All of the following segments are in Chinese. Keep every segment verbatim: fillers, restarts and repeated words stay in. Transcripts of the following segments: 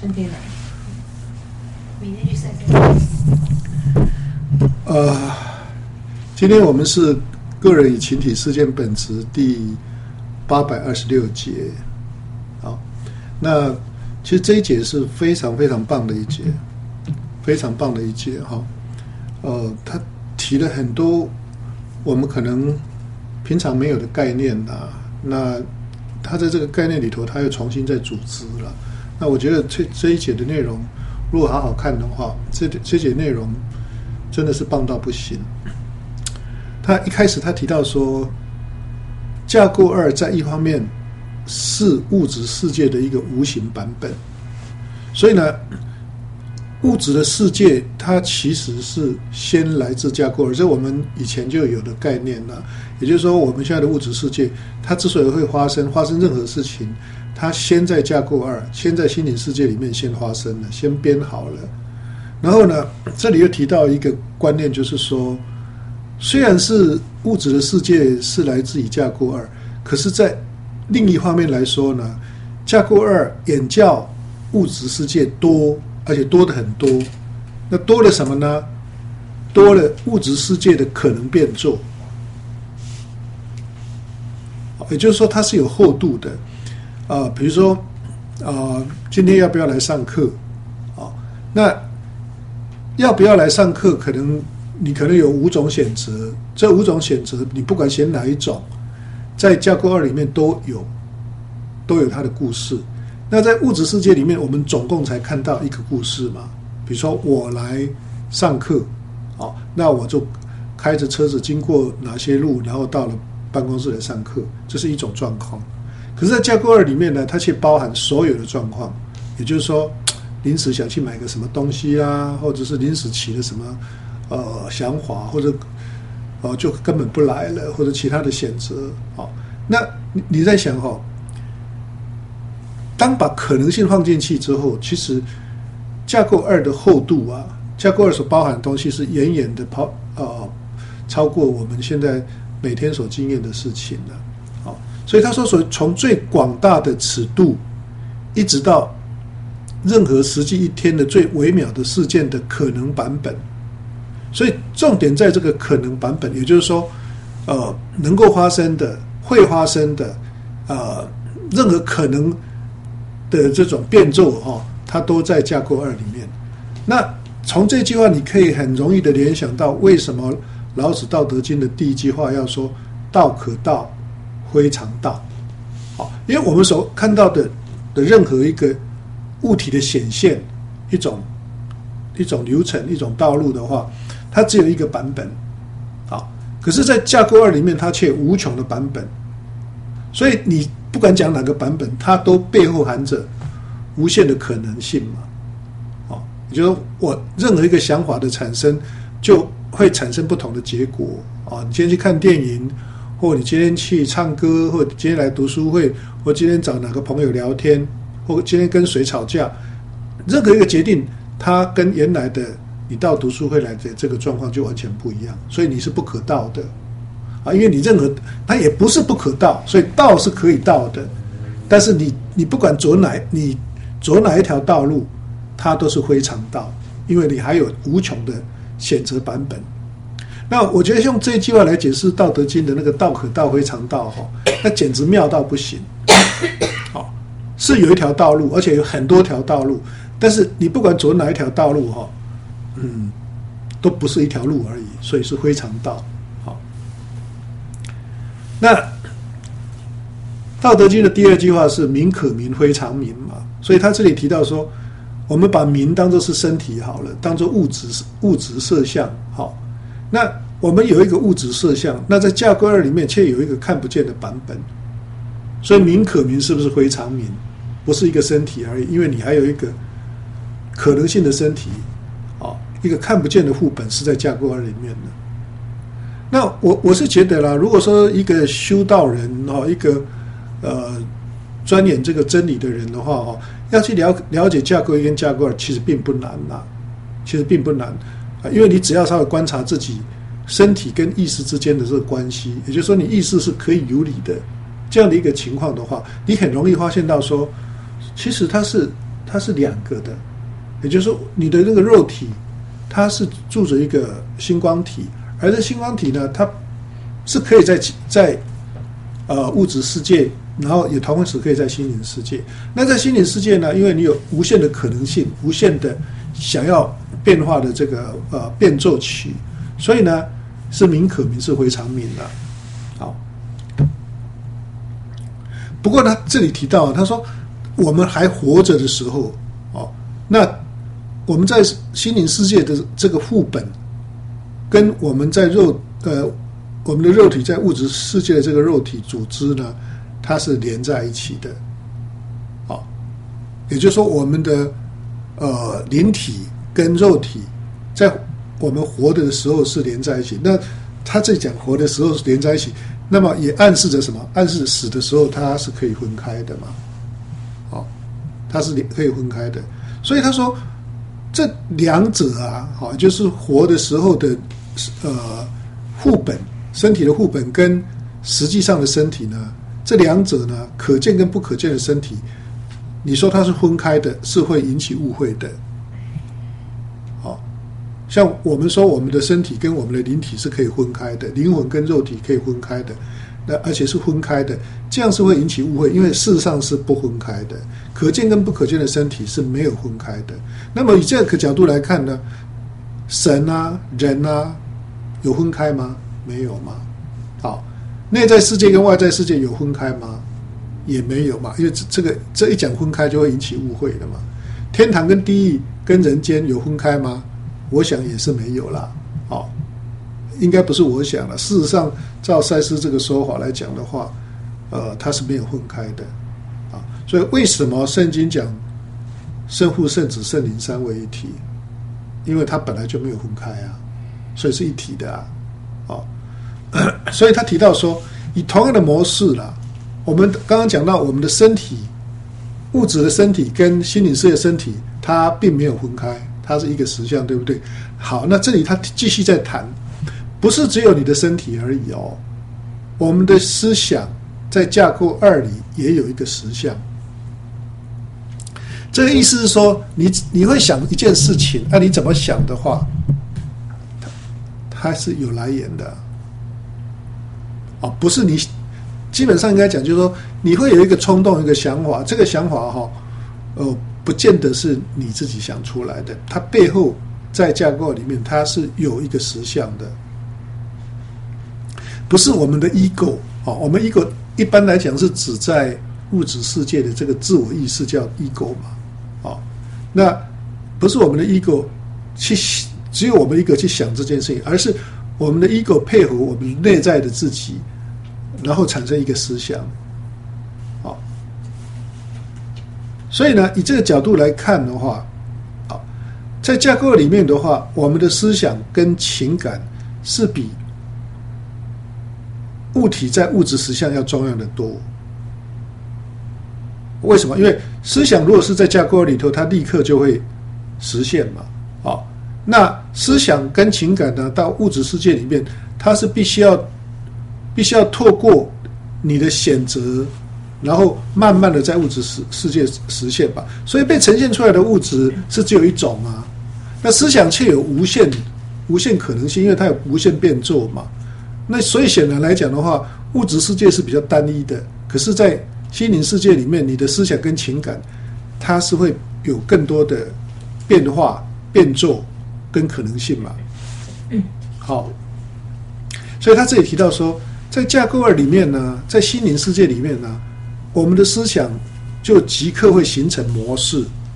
春天来，明天去晒晒。 呃，今天我们是个人与群体事件本质第八百二十六节。好，那其实这一节是非常非常棒的一节，非常棒的一节哈。呃，他提了很多我们可能平常没有的概念啊，那他在这个概念里头，他又重新再组织了。那我觉得这这一节的内容，如果好好看的话，这这节内容真的是棒到不行。他一开始他提到说，架构二在一方面是物质世界的一个无形版本，所以呢，物质的世界它其实是先来自架构二，这我们以前就有的概念了。也就是说，我们现在的物质世界，它之所以会发生发生任何事情，它先在架构二，先在心灵世界里面先发生了，先编好了。然后呢，这里又提到一个观念，就是说，虽然是物质的世界是来自于架构二，可是在另一方面来说呢，架构二远较物质世界多，而且多的很多。那多了什么呢？多了物质世界的可能变奏，也就是说它是有厚度的。呃，比如说，呃，今天要不要来上课？啊、哦，那要不要来上课？可能你可能有五种选择，这五种选择你不管选哪一种，在架构二里面都有，都有它的故事。那在物质世界里面，我们总共才看到一个故事嘛。比如说我来上课，哦，那我就开着车子经过哪些路，然后到了办公室来上课，这是一种状况。可是在架构二里面呢，它却包含所有的状况，也就是说，临时想去买个什么东西啊，或者是临时起了什么呃想法，或者呃就根本不来了，或者其他的选择。哦，那你你在想哦，当把可能性放进去之后，其实架构二的厚度啊，架构二所包含的东西是远远的跑呃超过我们现在每天所经验的事情了。好，所以他说，从最广大的尺度，一直到任何实际一天的最微妙的事件的可能版本。所以重点在这个可能版本，也就是说，呃，能够发生的、会发生的，呃，任何可能的这种变奏哦，它都在架构二里面。那从这句话，你可以很容易的联想到，为什么老子《道德经》的第一句话要说“道可道，非常道”。好，因为我们所看到的的任何一个物体的显现，一种一种流程、一种道路的话，它只有一个版本。好，可是，在架构二里面，它却有无穷的版本。所以你不管讲哪个版本，它都背后含着无限的可能性嘛。哦，也就是说，我任何一个想法的产生，就会产生不同的结果。哦，你今天去看电影，或你今天去唱歌，或今天来读书会，或今天找哪个朋友聊天，或今天跟谁吵架，任何一个决定，它跟原来的你到读书会来的这个状况就完全不一样，所以你是不可道的啊！因为你任何它也不是不可道，所以道是可以道的，但是你你不管走哪你走哪一条道路，它都是非常道，因为你还有无穷的选择版本。那我觉得用这句话来解释《道德经》的那个“道可道，非常道”哈，那简直妙到不行。好，是有一条道路，而且有很多条道路，但是你不管走哪一条道路哈，嗯，都不是一条路而已，所以是非常道。好，那《道德经》的第二句话是“民可名，非常名”嘛，所以他这里提到说，我们把名当作是身体好了，当作物质物质色相好。那我们有一个物质色相，那在架构二里面却有一个看不见的版本，所以名可名是不是非常名？不是一个身体而已，因为你还有一个可能性的身体，哦，一个看不见的副本是在架构二里面的。那我我是觉得啦，如果说一个修道人哦，一个呃钻研这个真理的人的话哦，要去了了解架构一跟架构二，其实并不难啦，其实并不难。因为你只要稍微观察自己身体跟意识之间的这个关系，也就是说你意识是可以有理的这样的一个情况的话，你很容易发现到说，其实它是它是两个的，也就是说你的那个肉体它是住着一个星光体，而这星光体呢，它是可以在在呃物质世界，然后也同时可以在心灵世界。那在心灵世界呢，因为你有无限的可能性，无限的想要变化的这个呃变奏曲，所以呢是名可名，是非常名的。好，不过呢这里提到啊，他说我们还活着的时候，哦，那我们在心灵世界的这个副本，跟我们在肉呃我们的肉体在物质世界的这个肉体组织呢，它是连在一起的，哦，也就是说我们的呃灵体跟肉体在我们活的时候是连在一起。那他这讲活的时候是连在一起，那么也暗示着什么？暗示死的时候它是可以分开的嘛，哦，它是可以分开的。所以他说这两者啊，好，就是活的时候的呃副本，身体的副本跟实际上的身体呢，这两者呢，可见跟不可见的身体，你说它是分开的，是会引起误会的。好，像我们说我们的身体跟我们的灵体是可以分开的，灵魂跟肉体可以分开的，那而且是分开的，这样是会引起误会，因为事实上是不分开的，可见跟不可见的身体是没有分开的。那么以这个角度来看呢，神啊人啊有分开吗？没有嘛。好，内在世界跟外在世界有分开吗？也没有嘛，因为这这个这一讲分开就会引起误会了嘛。天堂跟地狱跟人间有分开吗？我想也是没有啦。好，应该不是我想了，事实上照赛斯这个说法来讲的话，呃，它是没有分开的啊。所以为什么圣经讲圣父、圣子、圣灵三位一体？因为它本来就没有分开啊，所以是一体的啊。哦，所以他提到说，以同样的模式啦，我们刚刚讲到我们的身体，物质的身体跟心灵世界的身体，它并没有分开，它是一个实相，对不对？好，那这里他继续在谈，不是只有你的身体而已哦，我们的思想在架构二里也有一个实相。这个意思是说，你你会想一件事情，那、啊、你怎么想的话，它是有来源的，哦，不是你，基本上应该讲，就是说你会有一个冲动，一个想法，这个想法哈、哦，呃，不见得是你自己想出来的，它背后在架构里面，它是有一个实相的，不是我们的 ego 哦，我们 ego 一般来讲是指在物质世界的这个自我意识叫 ego 嘛，哦，那不是我们的 ego 去。只有我们一个去想这件事情，而是我们的 ego 配合我们内在的自己，然后产生一个思想。好，所以呢，以这个角度来看的话，好，在架构里面的话，我们的思想跟情感是比物体在物质实相要重要的多。为什么？因为思想如果是在架构里头，它立刻就会实现嘛。好，那思想跟情感呢，到物质世界里面，它是必须要必须要透过你的选择，然后慢慢的在物质世世界实现吧。所以被呈现出来的物质是只有一种啊，那思想却有无限无限可能性，因为它有无限变奏嘛。那所以显然来讲的话，物质世界是比较单一的，可是在心灵世界里面，你的思想跟情感，它是会有更多的变化、变奏跟可能性嘛。好，所以他这里提到说，在架构二里面呢，在心灵世界里面呢，我们的思想就即刻会形成模式，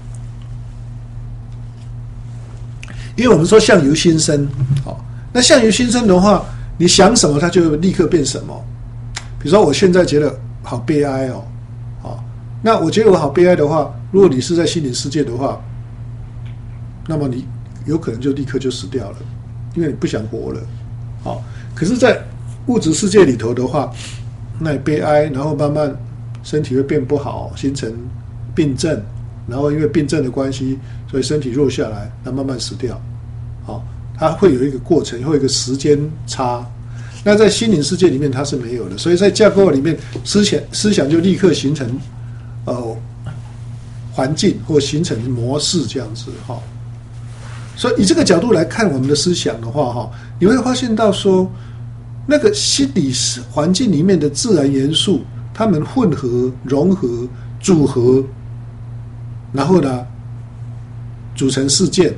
因为我们说相由心生，好，那相由心生的话，你想什么，它就立刻变什么。比如说，我现在觉得好悲哀哦，好，那我觉得我好悲哀的话，如果你是在心灵世界的话，那么你有可能就立刻就死掉了，因为你不想活了。好，可是，在物质世界里头的话，那你悲哀，然后慢慢身体会变不好，形成病症，然后因为病症的关系，所以身体弱下来，那慢慢死掉。好，它会有一个过程，会有一个时间差。那在心灵世界里面它是没有的，所以在架构里面思想思想就立刻形成呃环境或形成模式这样子哈。所以以这个角度来看我们的思想的话哈，你会发现到说，那个心理环境里面的自然元素，它们混合、融合、组合，然后呢，组成事件，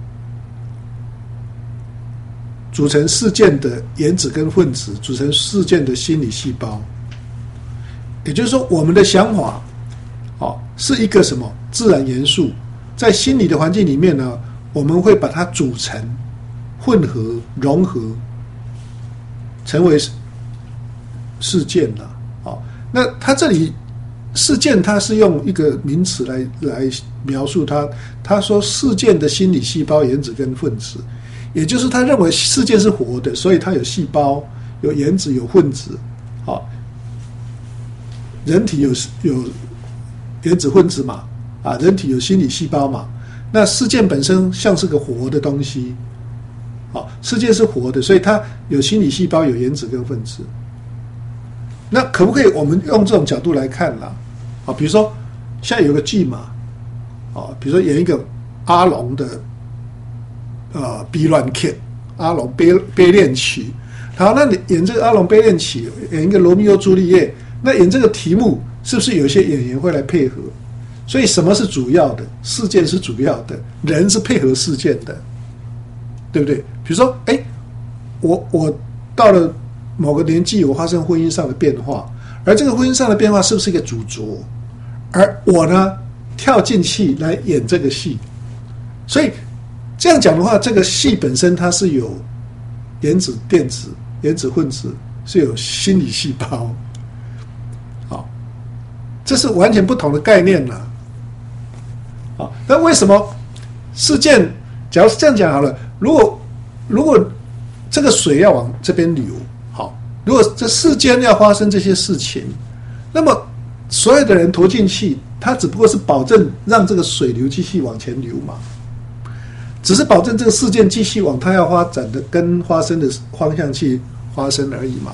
组成事件的原子跟分子，组成事件的心理细胞。也就是说，我们的想法，哦，是一个什么自然元素，在心理的环境里面呢，我们会把它组成、混合、融合，成为事件了。哦，那它这里事件，它是用一个名词来来描述它。他说，事件的心理细胞、原子跟分子，也就是他认为事件是活的，所以它有细胞、有原子、有分子。好、哦，人体有有原子分子嘛，啊，人体有心理细胞嘛。那事件本身像是个活的东西，好、哦，事件是活的，所以它有心理细胞、有原子跟分子。那可不可以我们用这种角度来看啦？啊，比如说现在有个剧嘛，啊，比如说演一个阿龙的呃悲乱剧，阿龙悲悲恋曲。好，那你演这个阿龙悲恋曲，演一个罗密欧朱丽叶，那演这个题目是不是有一些演员会来配合？所以什么是主要的？事件是主要的，人是配合事件的，对不对？比如说，哎，我我到了某个年纪，我发生婚姻上的变化，而这个婚姻上的变化是不是一个主轴？而我呢，跳进去来演这个戏，所以这样讲的话，这个戏本身它是有原子、电子、原子分子，是有心理细胞，好，这是完全不同的概念了。好，那为什么事件？假如是这样讲好了，如果如果这个水要往这边流，好，如果这世间要发生这些事情，那么所有的人投进去，他只不过是保证让这个水流继续往前流嘛，只是保证这个事件继续往它要发展的跟发生的方向去发生而已嘛。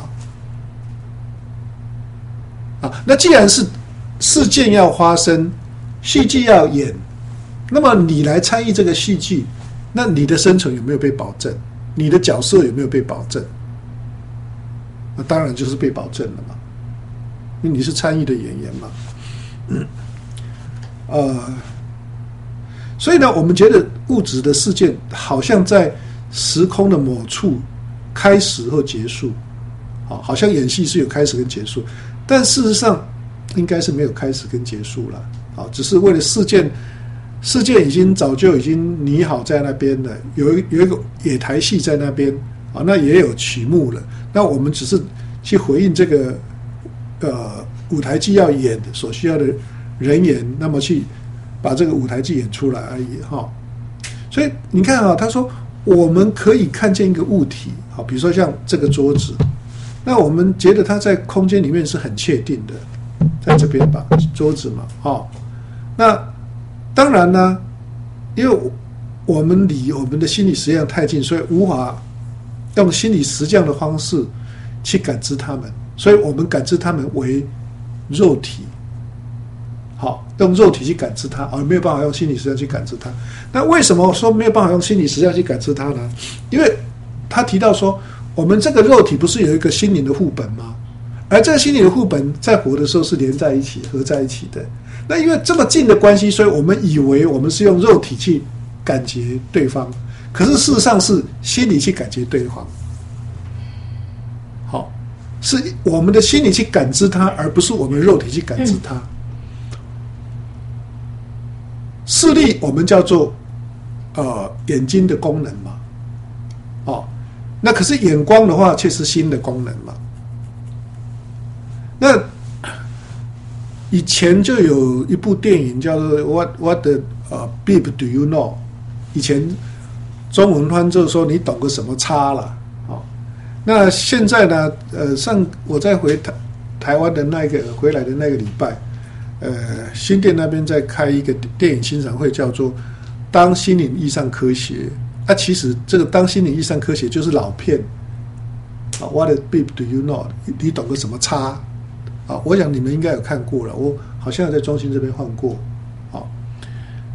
啊，那既然是事件要发生，戏剧要演，那么你来参与这个戏剧，那你的生存有没有被保证？你的角色有没有被保证？那当然就是被保证了嘛，因为你是参与的演员嘛。嗯，呃，所以呢，我们觉得物质的事件好像在时空的某处开始或结束，好，好像演戏是有开始跟结束，但事实上应该是没有开始跟结束了，好，只是为了事件。事件已经早就已经拟好在那边了，有一有一个野台戏在那边啊，那也有曲目了。那我们只是去回应这个呃舞台剧要演的所需要的人员，那么去把这个舞台剧演出来而已哈。所以你看啊，他说我们可以看见一个物体，好，比如说像这个桌子，那我们觉得它在空间里面是很确定的，在这边吧，桌子嘛，哈，那。当然呢，因为我们离我们的心理实相太近，所以无法用心理实相的方式去感知它们，所以我们感知它们为肉体，好，用肉体去感知它，而没有办法用心理实相去感知它。那为什么说没有办法用心理实相去感知它呢？因为他提到说，我们这个肉体不是有一个心灵的副本吗？而这个心灵的副本在活的时候是连在一起、合在一起的。那因为这么近的关系，所以我们以为我们是用肉体去感觉对方，可是事实上是心理去感觉对方。好，是我们的心理去感知它，而不是我们肉体去感知它。视力我们叫做呃眼睛的功能嘛，哦，那可是眼光的话却是心的功能嘛。那以前就有一部电影叫做 What What the、uh, Beep Do You Know？ 以前中文翻就是说你懂个什么差啦，哦，那现在呢，呃，上我再回台台湾的那个回来的那个礼拜，呃，新店那边在开一个电影欣赏会，叫做《当心灵遇上科学》。啊，其实这个《当心灵遇上科学》就是老片啊 ，What the Beep Do You Know？ 你懂个什么差？啊，我想你们应该有看过了，我好像在中心这边放过，好，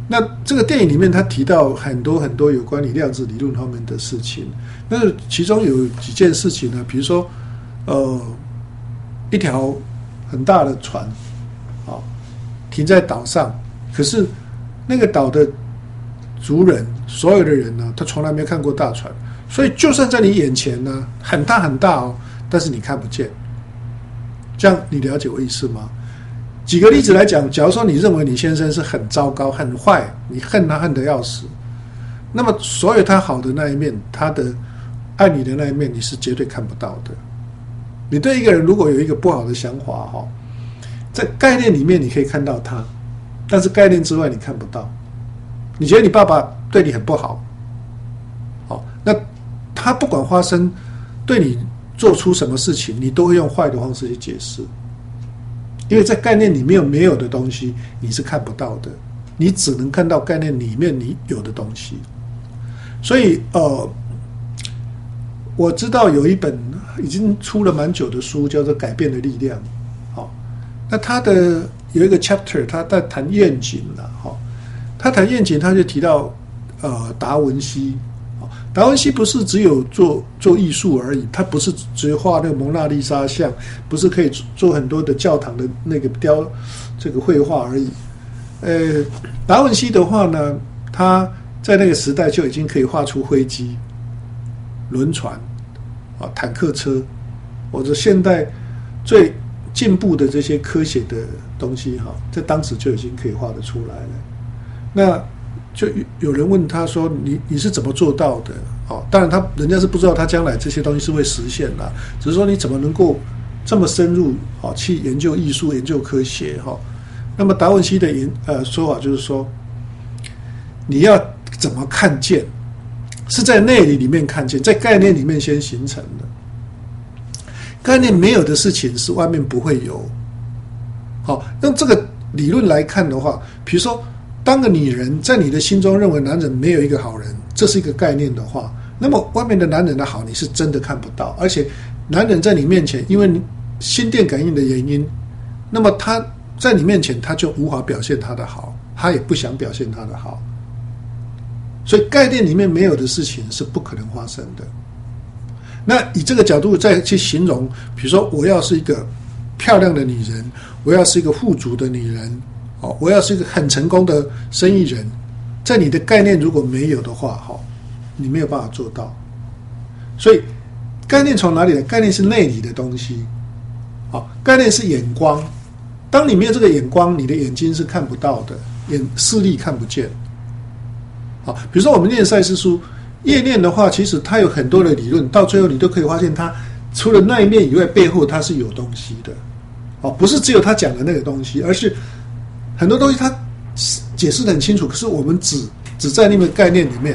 那这个电影里面他提到很多很多有关于量子理论方面的事情，那其中有几件事情呢，比如说呃一条很大的船啊停在岛上，可是那个岛的族人所有的人呢，他从来没看过大船，所以就算在你眼前呢很大很大哦，但是你看不见。这样你了解我意思吗？举个例子来讲，假如说你认为你先生是很糟糕很坏，你恨他恨得要死，那么所有他好的那一面，他的爱你的那一面，你是绝对看不到的。你对一个人如果有一个不好的想法，在概念里面你可以看到他，但是概念之外你看不到。你觉得你爸爸对你很不好，那他不管发生对你做出什么事情，你都会用坏的方式去解释，因为在概念里面没有的东西你是看不到的，你只能看到概念里面你有的东西。所以呃，我知道有一本已经出了蛮久的书叫做《改变的力量》，好，那他的有一个 chapter 他在谈愿景了，好，他谈愿景他就提到呃达文西。达文西不是只有做做艺术而已，他不是只画那个蒙娜丽莎像，不是可以做很多的教堂的那个雕这个绘画而已。呃，达文西的话呢，他在那个时代就已经可以画出飞机、轮船、啊坦克车，或者现代最进步的这些科学的东西哈，在当时就已经可以画得出来了。那就有人问他说：“你你是怎么做到的？”哦，当然他人家是不知道他将来这些东西是会实现的，只是说你怎么能够这么深入哦去研究艺术、研究科学哈？那么达文西的研呃说法就是说，你要怎么看见，是在内里里面看见，在概念里面先形成的。概念没有的事情是外面不会有。好，用这个理论来看的话，比如说。当个女人在你的心中认为男人没有一个好人，这是一个概念的话，那么外面的男人的好你是真的看不到，而且男人在你面前，因为心电感应的原因，那么他在你面前他就无法表现他的好，他也不想表现他的好，所以概念里面没有的事情是不可能发生的。那以这个角度再去形容，比如说我要是一个漂亮的女人，我要是一个富足的女人，哦，我要是一个很成功的生意人，在你的概念如果没有的话，哦，你没有办法做到。所以概念从哪里来？概念是内里的东西，哦，概念是眼光。当你没有这个眼光，你的眼睛是看不到的，眼视力看不见。好，比如说我们念赛斯书，业念的话，其实它有很多的理论，到最后你都可以发现，它除了那一面以外，背后它是有东西的。哦，不是只有他讲的那个东西，而是很多东西他解释得很清楚，可是我们只只在那个概念里面，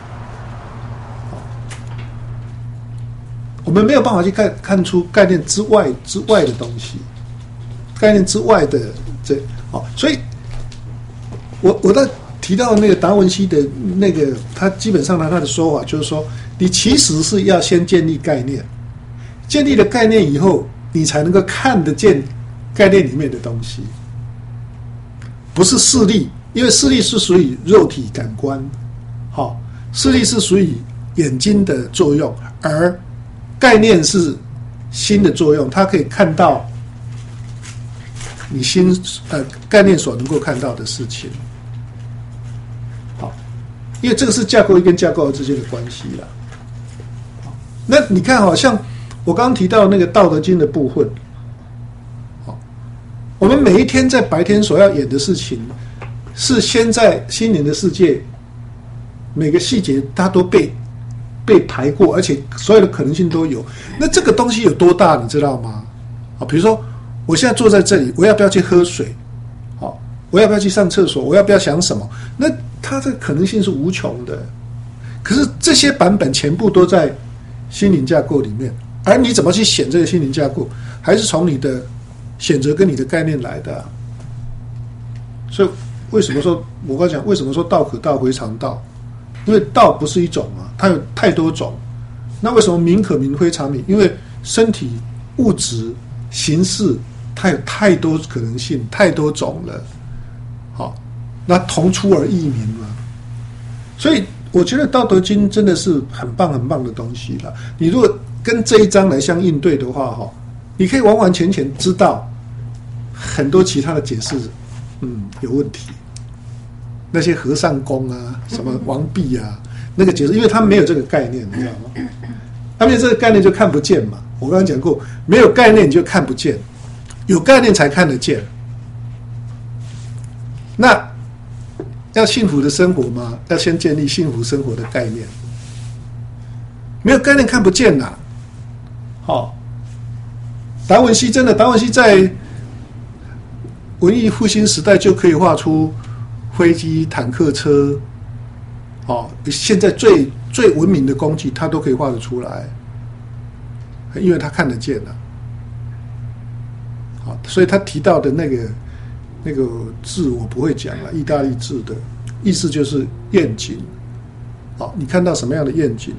我们没有办法去看看出概念之外之外的东西，概念之外的这哦，所以我我在提到那个达文西的那个，他基本上呢他的说法就是说，你其实是要先建立概念，建立了概念以后，你才能够看得见概念里面的东西。不是视力，因为视力是属于肉体感官，好，哦，视力是属于眼睛的作用，而概念是心的作用，它可以看到你心呃概念所能够看到的事情。好，因为这个是架构一跟架构之间的关系啦。那你看，好像我刚刚提到那个《道德经》的部分。我们每一天在白天所要演的事情，是先在心灵的世界，每个细节它都被被排过，而且所有的可能性都有。那这个东西有多大，你知道吗？啊，比如说我现在坐在这里，我要不要去喝水？好，我要不要去上厕所？我要不要想什么？那它这个可能性是无穷的。可是这些版本全部都在心灵架构里面，而你怎么去选这个心灵架构，还是从你的选择跟你的概念来的，啊，所以为什么说我刚讲为什么说道可道非常道？因为道不是一种嘛，它有太多种。那为什么名可名非常名？因为身体、物质、形式，它有太多可能性，太多种了。好， 那同出而异名嘛。所以我觉得《道德经》真的是很棒很棒的东西了。你如果跟这一章来相应对的话，哈，你可以完完全全知道很多其他的解释，嗯，有问题。那些和尚公啊，什么王弼啊，那个解释，因为他们没有这个概念，你知道吗？他没有这个概念就看不见嘛。我刚刚讲过，没有概念你就看不见，有概念才看得见。那要幸福的生活吗？要先建立幸福生活的概念。没有概念看不见呐。好、哦，达文西真的，达文西在文艺复兴时代就可以画出飞机、坦克车，哦，现在最最文明的工具，他都可以画得出来，因为他看得见了。好，所以他提到的那个那个字我不会讲了，意大利字的意思就是愿景。好，你看到什么样的愿景？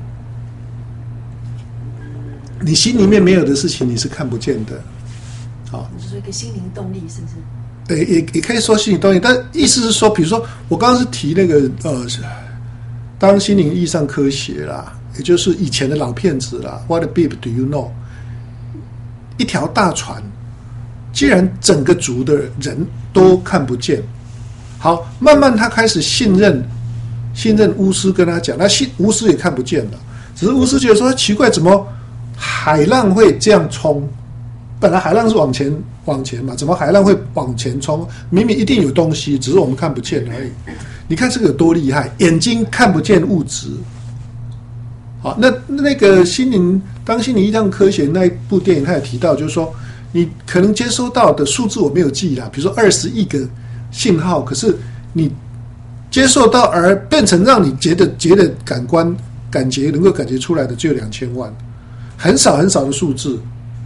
你心里面没有的事情，你是看不见的。好， 你就是一个心灵动力，是不是？ 对，也也可以说心灵动力，但意思是说，比如说我刚刚是提那个呃，当心灵遇上科学啦，也就是以前的老骗子啦 ，What a beep do you know？ 一条大船，既然整个族的人都看不见，好，慢慢他开始信任信任巫师跟他讲，那信巫师也看不见了，只是巫师觉得说奇怪，怎么海浪会这样冲？本来海浪是往前往前嘛，怎么海浪会往前冲？明明一定有东西，只是我们看不见而已。你看这个有多厉害，眼睛看不见物质。好，那那个心灵当心灵遇上科学那一部电影，他也提到，就是说你可能接收到的数字我没有记啦，比如说二十亿个信号，可是你接受到而变成让你觉得觉得感官感觉能够感觉出来的只有两千万，很少很少的数字。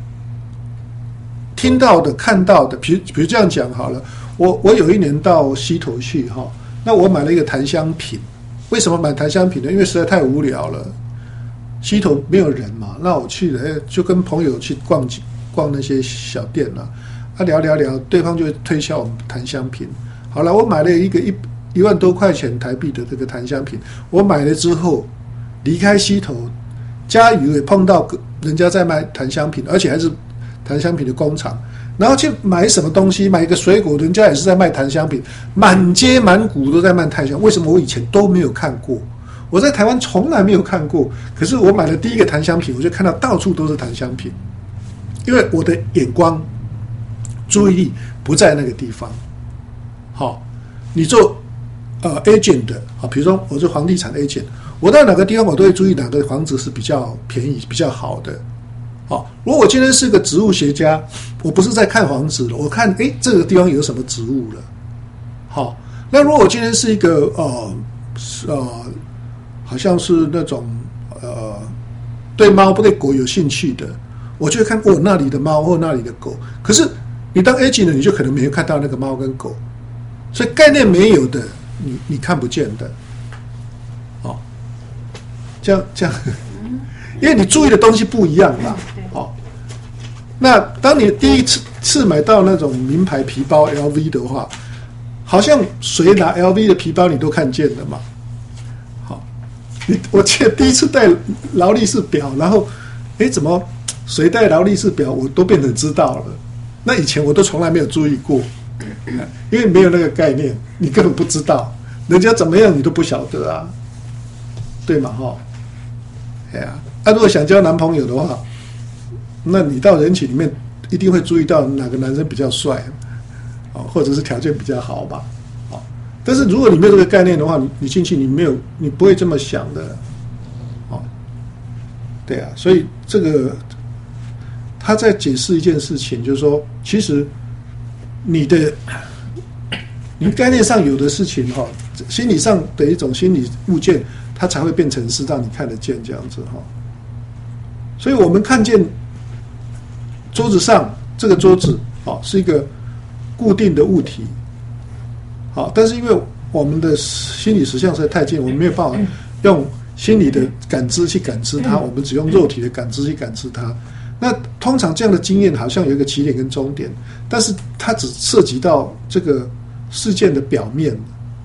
听到的、看到的，比如比如这样讲好了，我我有一年到溪头去哈，那我买了一个檀香瓶。为什么买檀香瓶呢？因为实在太无聊了，溪头没有人嘛，那我去了就跟朋友去逛逛那些小店啦，啊聊聊聊，对方就会推销我们檀香瓶。好了，我买了一个一一万多块钱台币的这个檀香瓶，我买了之后离开溪头，嘉义也碰到人家在卖檀香瓶，而且还是檀香瓶的工厂，然后去买什么东西，买一个水果，人家也是在卖檀香瓶，满街满谷都在卖檀香。为什么我以前都没有看过？我在台湾从来没有看过，可是我买了第一个檀香瓶，我就看到到处都是檀香瓶，因为我的眼光、注意力不在那个地方。好，你做呃 agent 的，好，比如说我是房地产 agent， 我到哪个地方我都会注意哪个房子是比较便宜、比较好的。好，如果我今天是个植物学家，我不是在看房子了，我看诶这个地方有什么植物了。好，那如果我今天是一个呃呃，好像是那种呃对猫不对狗有兴趣的，我就会看哦那里的猫或那里的狗。可是你当 agent 的，你就可能没有看到那个猫跟狗，所以概念没有的，你你看不见的。好，这样这样。因为你注意的东西不一样嘛，好，那当你第一次次买到那种名牌皮包 L V 的话，好像谁拿 L V 的皮包你都看见了嘛，好，你我记得第一次戴劳力士表，然后，哎，怎么谁戴劳力士表我都变成知道了，那以前我都从来没有注意过，因为没有那个概念，你根本不知道，人家怎么样你都不晓得啊，对嘛哈，哎呀。他、啊、如果想交男朋友的话，那你到人群里面一定会注意到哪个男生比较帅，哦，或者是条件比较好吧，哦。但是如果你没有这个概念的话，你你进去你没有，你不会这么想的，哦，对啊，所以这个他在解释一件事情，就是说，其实你的你概念上有的事情哈、哦，心理上的一种心理物件，它才会变成是让你看得见这样子哈、哦。所以我们看见桌子上这个桌子，哦，是一个固定的物体，好，但是因为我们的心理实相实在太近，我们没有办法用心理的感知去感知它，我们只用肉体的感知去感知它。那通常这样的经验好像有一个起点跟终点，但是它只涉及到这个事件的表面，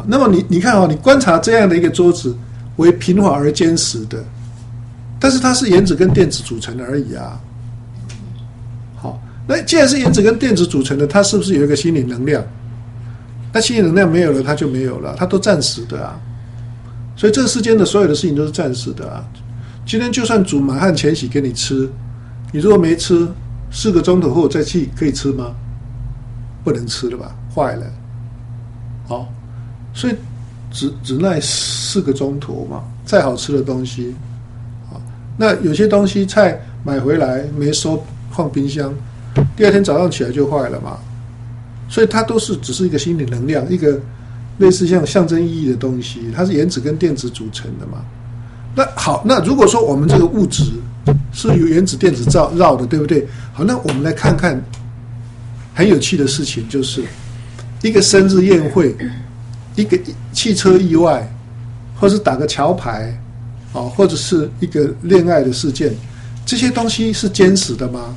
那么你你看哦，你观察这样的一个桌子为平滑而坚实的，但是它是原子跟电子组成的而已啊。好，那既然是原子跟电子组成的，它是不是有一个心理能量？那心理能量没有了，它就没有了，它都暂时的啊。所以这个世间的所有的事情都是暂时的啊。今天就算煮满汉全席给你吃，你如果没吃，四个钟头后再去可以吃吗？不能吃了吧，坏了。好，所以只只耐四个钟头嘛。再好吃的东西，啊，那有些东西菜买回来没收放冰箱，第二天早上起来就坏了嘛。所以它都是只是一个心理能量，一个类似像象征意义的东西，它是原子跟电子组成的嘛。那好，那如果说我们这个物质是由原子电子绕绕的，对不对？好，那我们来看看很有趣的事情，就是一个生日宴会，一个汽车意外，或是打个桥牌，啊，或者是一个恋爱的事件，这些东西是坚实的吗？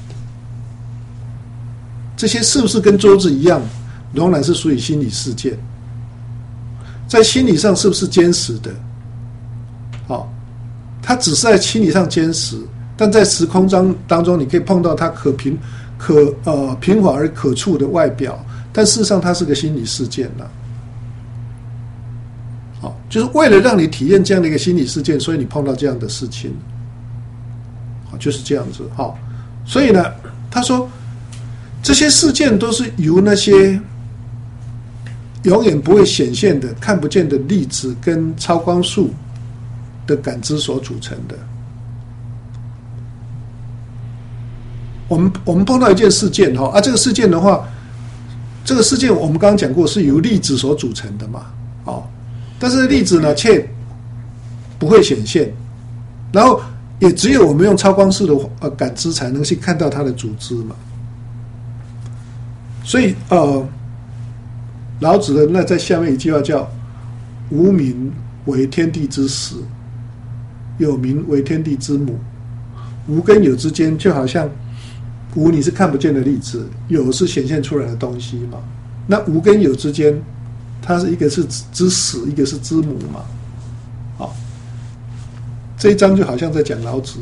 这些是不是跟桌子一样，仍然是属于心理事件？在心理上是不是坚实的？好，它只是在心理上坚实，但在时空当当中，你可以碰到它可平、可呃平滑而可触的外表，但事实上它是个心理事件了。好，就是为了让你体验这样的一个心理事件，所以你碰到这样的事情，好，就是这样子。好，所以呢，他说这些事件都是由那些永远不会显现的、看不见的粒子跟超光速的感知所组成的。我们我们碰到一件事件哈啊，这个事件的话，这个事件我们刚刚讲过是由粒子所组成的嘛，哦，但是粒子呢却不会显现，然后也只有我们用超光速的呃感知才能去看到它的组织嘛。所以呃，老子的那在下面一句话叫“无名为天地之始，有名为天地之母”。无跟有之间，就好像无你是看不见的粒子，有是显现出来的东西嘛。那无跟有之間，它是一个是之始，一个是之母嘛。好，这一章就好像在讲老子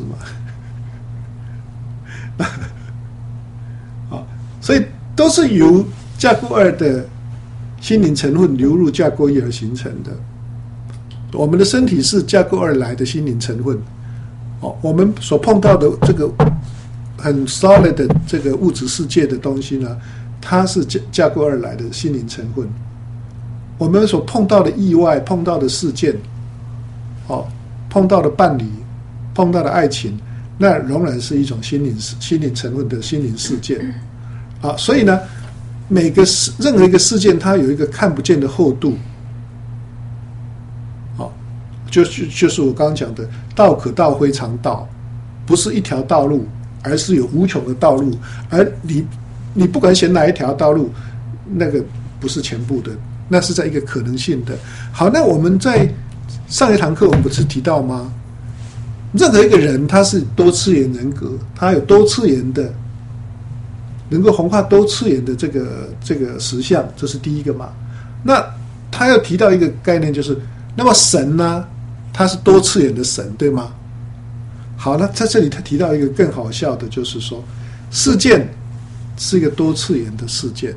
嘛。好，所以都是由架构二的心灵成分流入架构一而形成的。我们的身体是架构二来的心灵成分。哦，我们所碰到的这个很 solid 的这个物质世界的东西呢，它是架构二来的心灵成分。我们所碰到的意外、碰到的事件，哦，碰到的伴侣、碰到的爱情，那仍然是一种心灵心灵成分的心灵事件。啊，所以呢，每个任何一个事件，它有一个看不见的厚度。好，就是就是我刚刚讲的，道可道非常道，不是一条道路，而是有无穷的道路。而你你不管选哪一条道路，那个不是全部的，那是在一个可能性的。好，那我们在上一堂课我们不是提到吗？任何一个人他是多次元人格，他有多次元的。能够宏化多次元的这个这个实相，这是第一个嘛。那他要提到一个概念，就是那么神呢，他是多次元的神，对吗？好，那在这里他提到一个更好笑的，就是说事件是一个多次元的事件，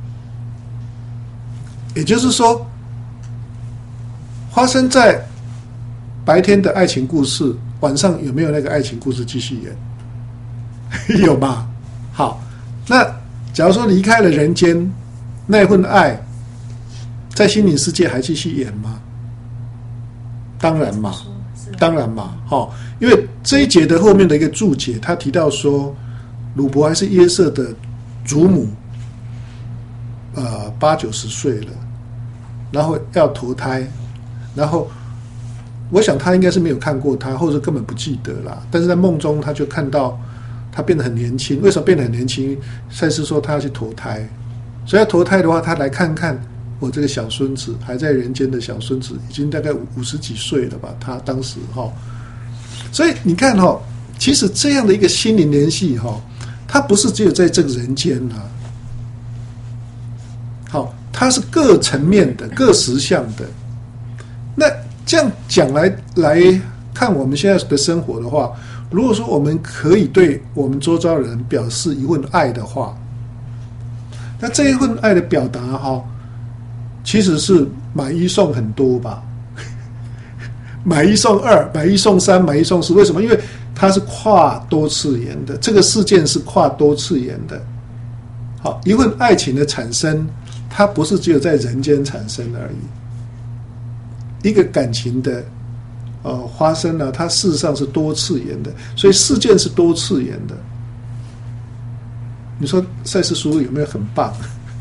也就是说，发生在白天的爱情故事，晚上有没有那个爱情故事继续演？有吗？好。那假如说离开了人间，那份爱在心灵世界还继续演吗？当然嘛，当然嘛，哦，因为这一节的后面的一个注解，他提到说，鲁伯还是约瑟的祖母，呃，八九十岁了，然后要投胎，然后我想他应该是没有看过他，或者根本不记得啦，但是在梦中他就看到。他变得很年轻，为什么变得很年轻？赛斯说他要去投胎，所以要投胎的话，他来看看我这个小孙子，还在人间的小孙子，已经大概五十几岁了吧？他当时哈，所以你看哈，其实这样的一个心灵联系哈，它不是只有在这个人间啊。好， 它是各层面的、各实相的。那这样讲来来看我们现在的生活的话，如果说我们可以对我们周遭人表示一份爱的话，那这一份爱的表达哈，其实是买一送很多吧，买一送二、买一送三、买一送四。为什么？因为它是跨多次元的，这个事件是跨多次元的。好，一份爱情的产生，它不是只有在人间产生而已。一个感情的呃发生呢、啊，它事实上是多次元的，所以事件是多次元的。你说赛斯书有没有很棒？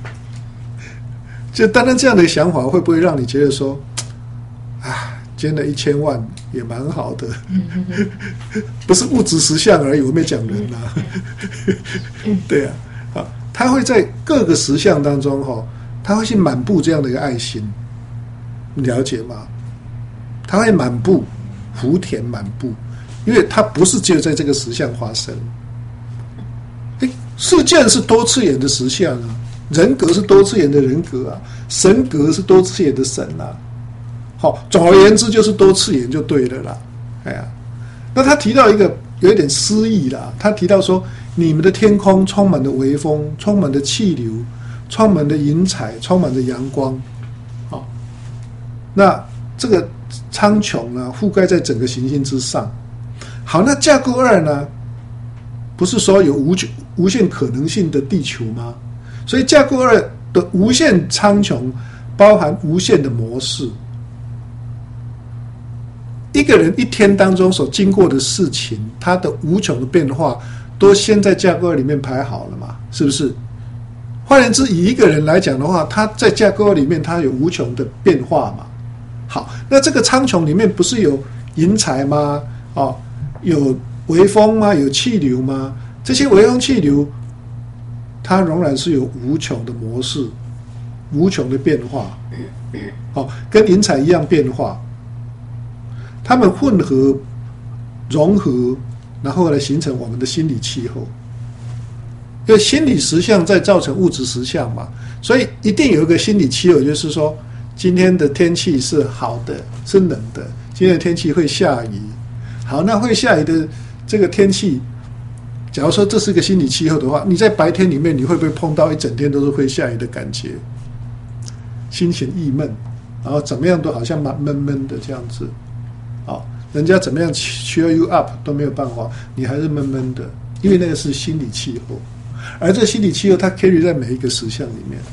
就单单这样的想法，会不会让你觉得说，啊，捐了一千万也蛮好的，不是物质实相而已，我没讲人啊。对啊，啊，他会在各个实相当中哈、哦，他会去满布这样的一个爱心，你了解吗？他会满布，福田满布，因为它不是只有在这个实相发生。哎，事件是多次元的实相啊，人格是多次元的人格啊，神格是多次元的神啊。好，总而言之就是多次元就对了啦。哎呀，那他提到一个有一点诗意啦，他提到说，你们的天空充满了微风，充满了气流，充满了云彩，充满了阳光。好，那这个苍穹呢，覆盖在整个行星之上。好，那架构二呢，不是说有无无限可能性的地球吗？所以架构二的无限苍穹包含无限的模式。一个人一天当中所经过的事情，它的无穷的变化，都先在架构二里面排好了嘛？是不是？换言之，以一个人来讲的话，他在架构二里面，他有无穷的变化嘛？好，那这个苍穹里面不是有云彩吗？哦，有微风吗？有气流吗？这些微风气流，它仍然是有无穷的模式，无穷的变化。哦，跟云彩一样变化。它们混合、融合，然后来形成我们的心理气候。因为心理实相在造成物质实相嘛，所以一定有一个心理气候，就是说，今天的天气是好的，是冷的，今天的天气会下雨。好，那会下雨的这个天气，假如说这是个心理气候的话，你在白天里面，你会不会碰到一整天都是会下雨的感觉？心情郁闷，然后怎么样都好像蛮闷闷的这样子。好，人家怎么样 cheer you up 都没有办法，你还是闷闷的，因为那个是心理气候，而这心理气候它 carry 在每一个实相里面。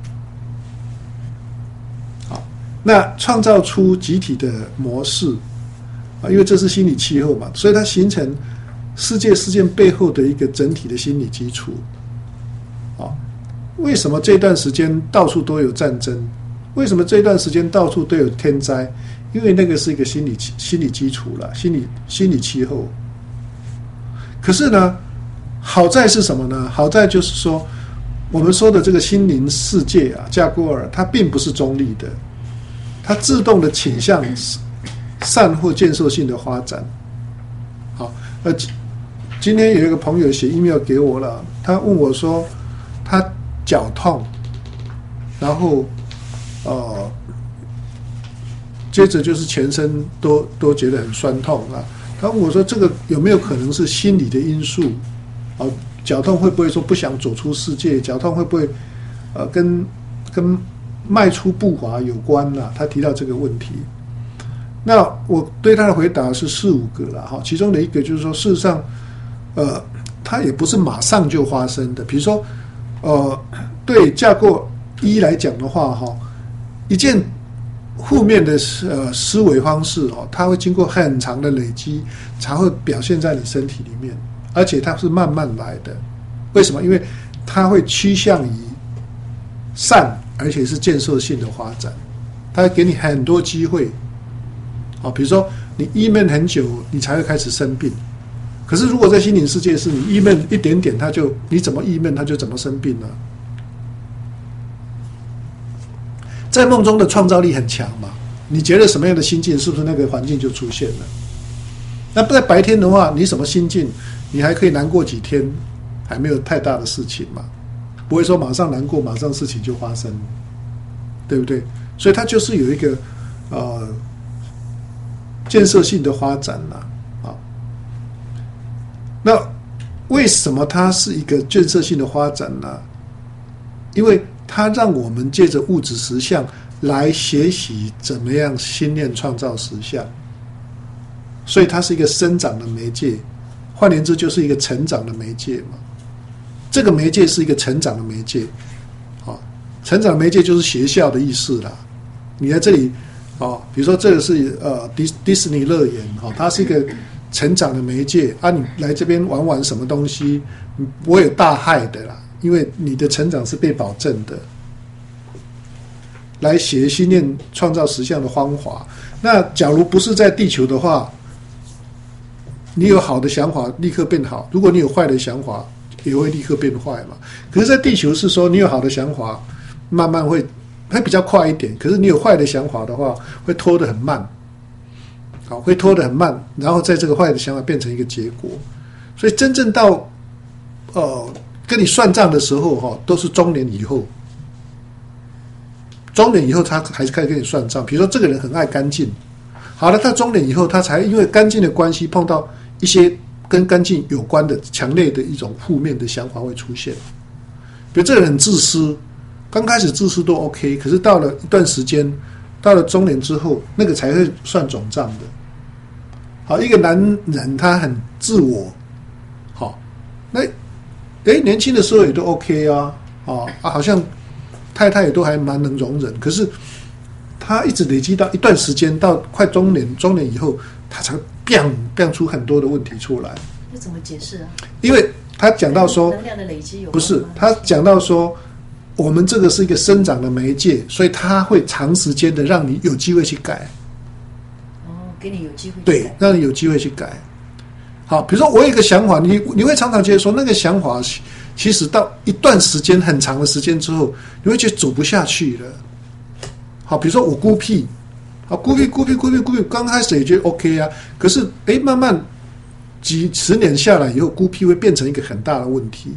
好，那创造出集体的模式啊，因为这是心理气候嘛，所以它形成世界事件背后的一个整体的心理基础。啊，为什么这段时间到处都有战争？为什么这段时间到处都有天灾？因为那个是一个心理心理基础了，心理心理气候。可是呢，好在是什么呢？好在就是说，我们说的这个心灵世界啊，架构二，它并不是中立的，它自动的倾向善或建设性的发展。好，呃，今天有一个朋友写 email 给我了，他问我说，他脚痛，然后呃。接着就是全身都都觉得很酸痛啊。他问我说：“这个有没有可能是心理的因素？啊，脚痛会不会说不想走出世界？脚痛会不会呃跟跟迈出步伐有关呢、啊？”他提到这个问题。那我对他的回答是四五个了哈。其中的一个就是说，事实上，呃，它也不是马上就发生的。比如说，呃，对架构一来讲的话，哈，一件负面的呃思维方式哦，它会经过很长的累积，才会表现在你身体里面，而且它是慢慢来的。为什么？因为它会趋向于善，而且是建设性的发展，它会给你很多机会。好，比如说你郁闷很久，你才会开始生病。可是如果在心灵世界，是你郁闷一点点，它就你怎么郁闷，它就怎么生病了。在梦中的创造力很强嘛，你觉得什么样的心境，是不是那个环境就出现了？那不在白天的话，你什么心境，你还可以难过几天，还没有太大的事情嘛，不会说马上难过，马上事情就发生。 对不对？所以它就是有一个呃建设性的发展啦，啊。那为什么它是一个建设性的发展呢？因为它让我们借着物质实相来学习怎么样心念创造实相，所以它是一个生长的媒介，换言之就是一个成长的媒介嘛。这个媒介是一个成长的媒介，啊，成长媒介就是学校的意思啦。你在这里，啊，比如说这个是呃迪迪士尼乐园，哈，它是一个成长的媒介啊。你来这边玩玩什么东西，不会有大害的啦，因为你的成长是被保证的。来学心念创造实相的方法。那假如不是在地球的话，你有好的想法立刻变好，如果你有坏的想法也会立刻变坏嘛。可是在地球是说你有好的想法慢慢会会比较快一点，可是你有坏的想法的话会拖得很慢，好，会拖得很慢，然后在这个坏的想法变成一个结果。所以真正到呃跟你算账的时候哈，都是中年以后。中年以后他还是开始跟你算账，比如说这个人很爱干净，好了，他中年以后他才因为干净的关系碰到一些跟干净有关的强烈的一种负面的想法会出现。比如这个人很自私，刚开始自私都 OK， 可是到了一段时间，到了中年之后，那个才会算总账的。好，一个男人他很自我，好，那诶年轻的时候也都 OK 啊，啊啊好像太太也都还蛮能容忍，可是他一直累积到一段时间，到快中年，中年以后，他才 biang biang 出很多的问题出来。 这怎么解释啊？ 因为他讲到说， 能量的累积有不是他讲到说，我们这个是一个生长的媒介，所以他会长时间的让你有机会去改。 哦，给你有机会去改。 对，让你有机会去改。好，比如说我有一个想法，你你会常常觉得说那个想法。其实到一段时间很长的时间之后，你会觉得走不下去了。好，比如说我孤僻，好孤僻孤僻孤僻孤僻，刚开始也觉得 OK 啊，可是哎，慢慢几十年下来以后，孤僻会变成一个很大的问题。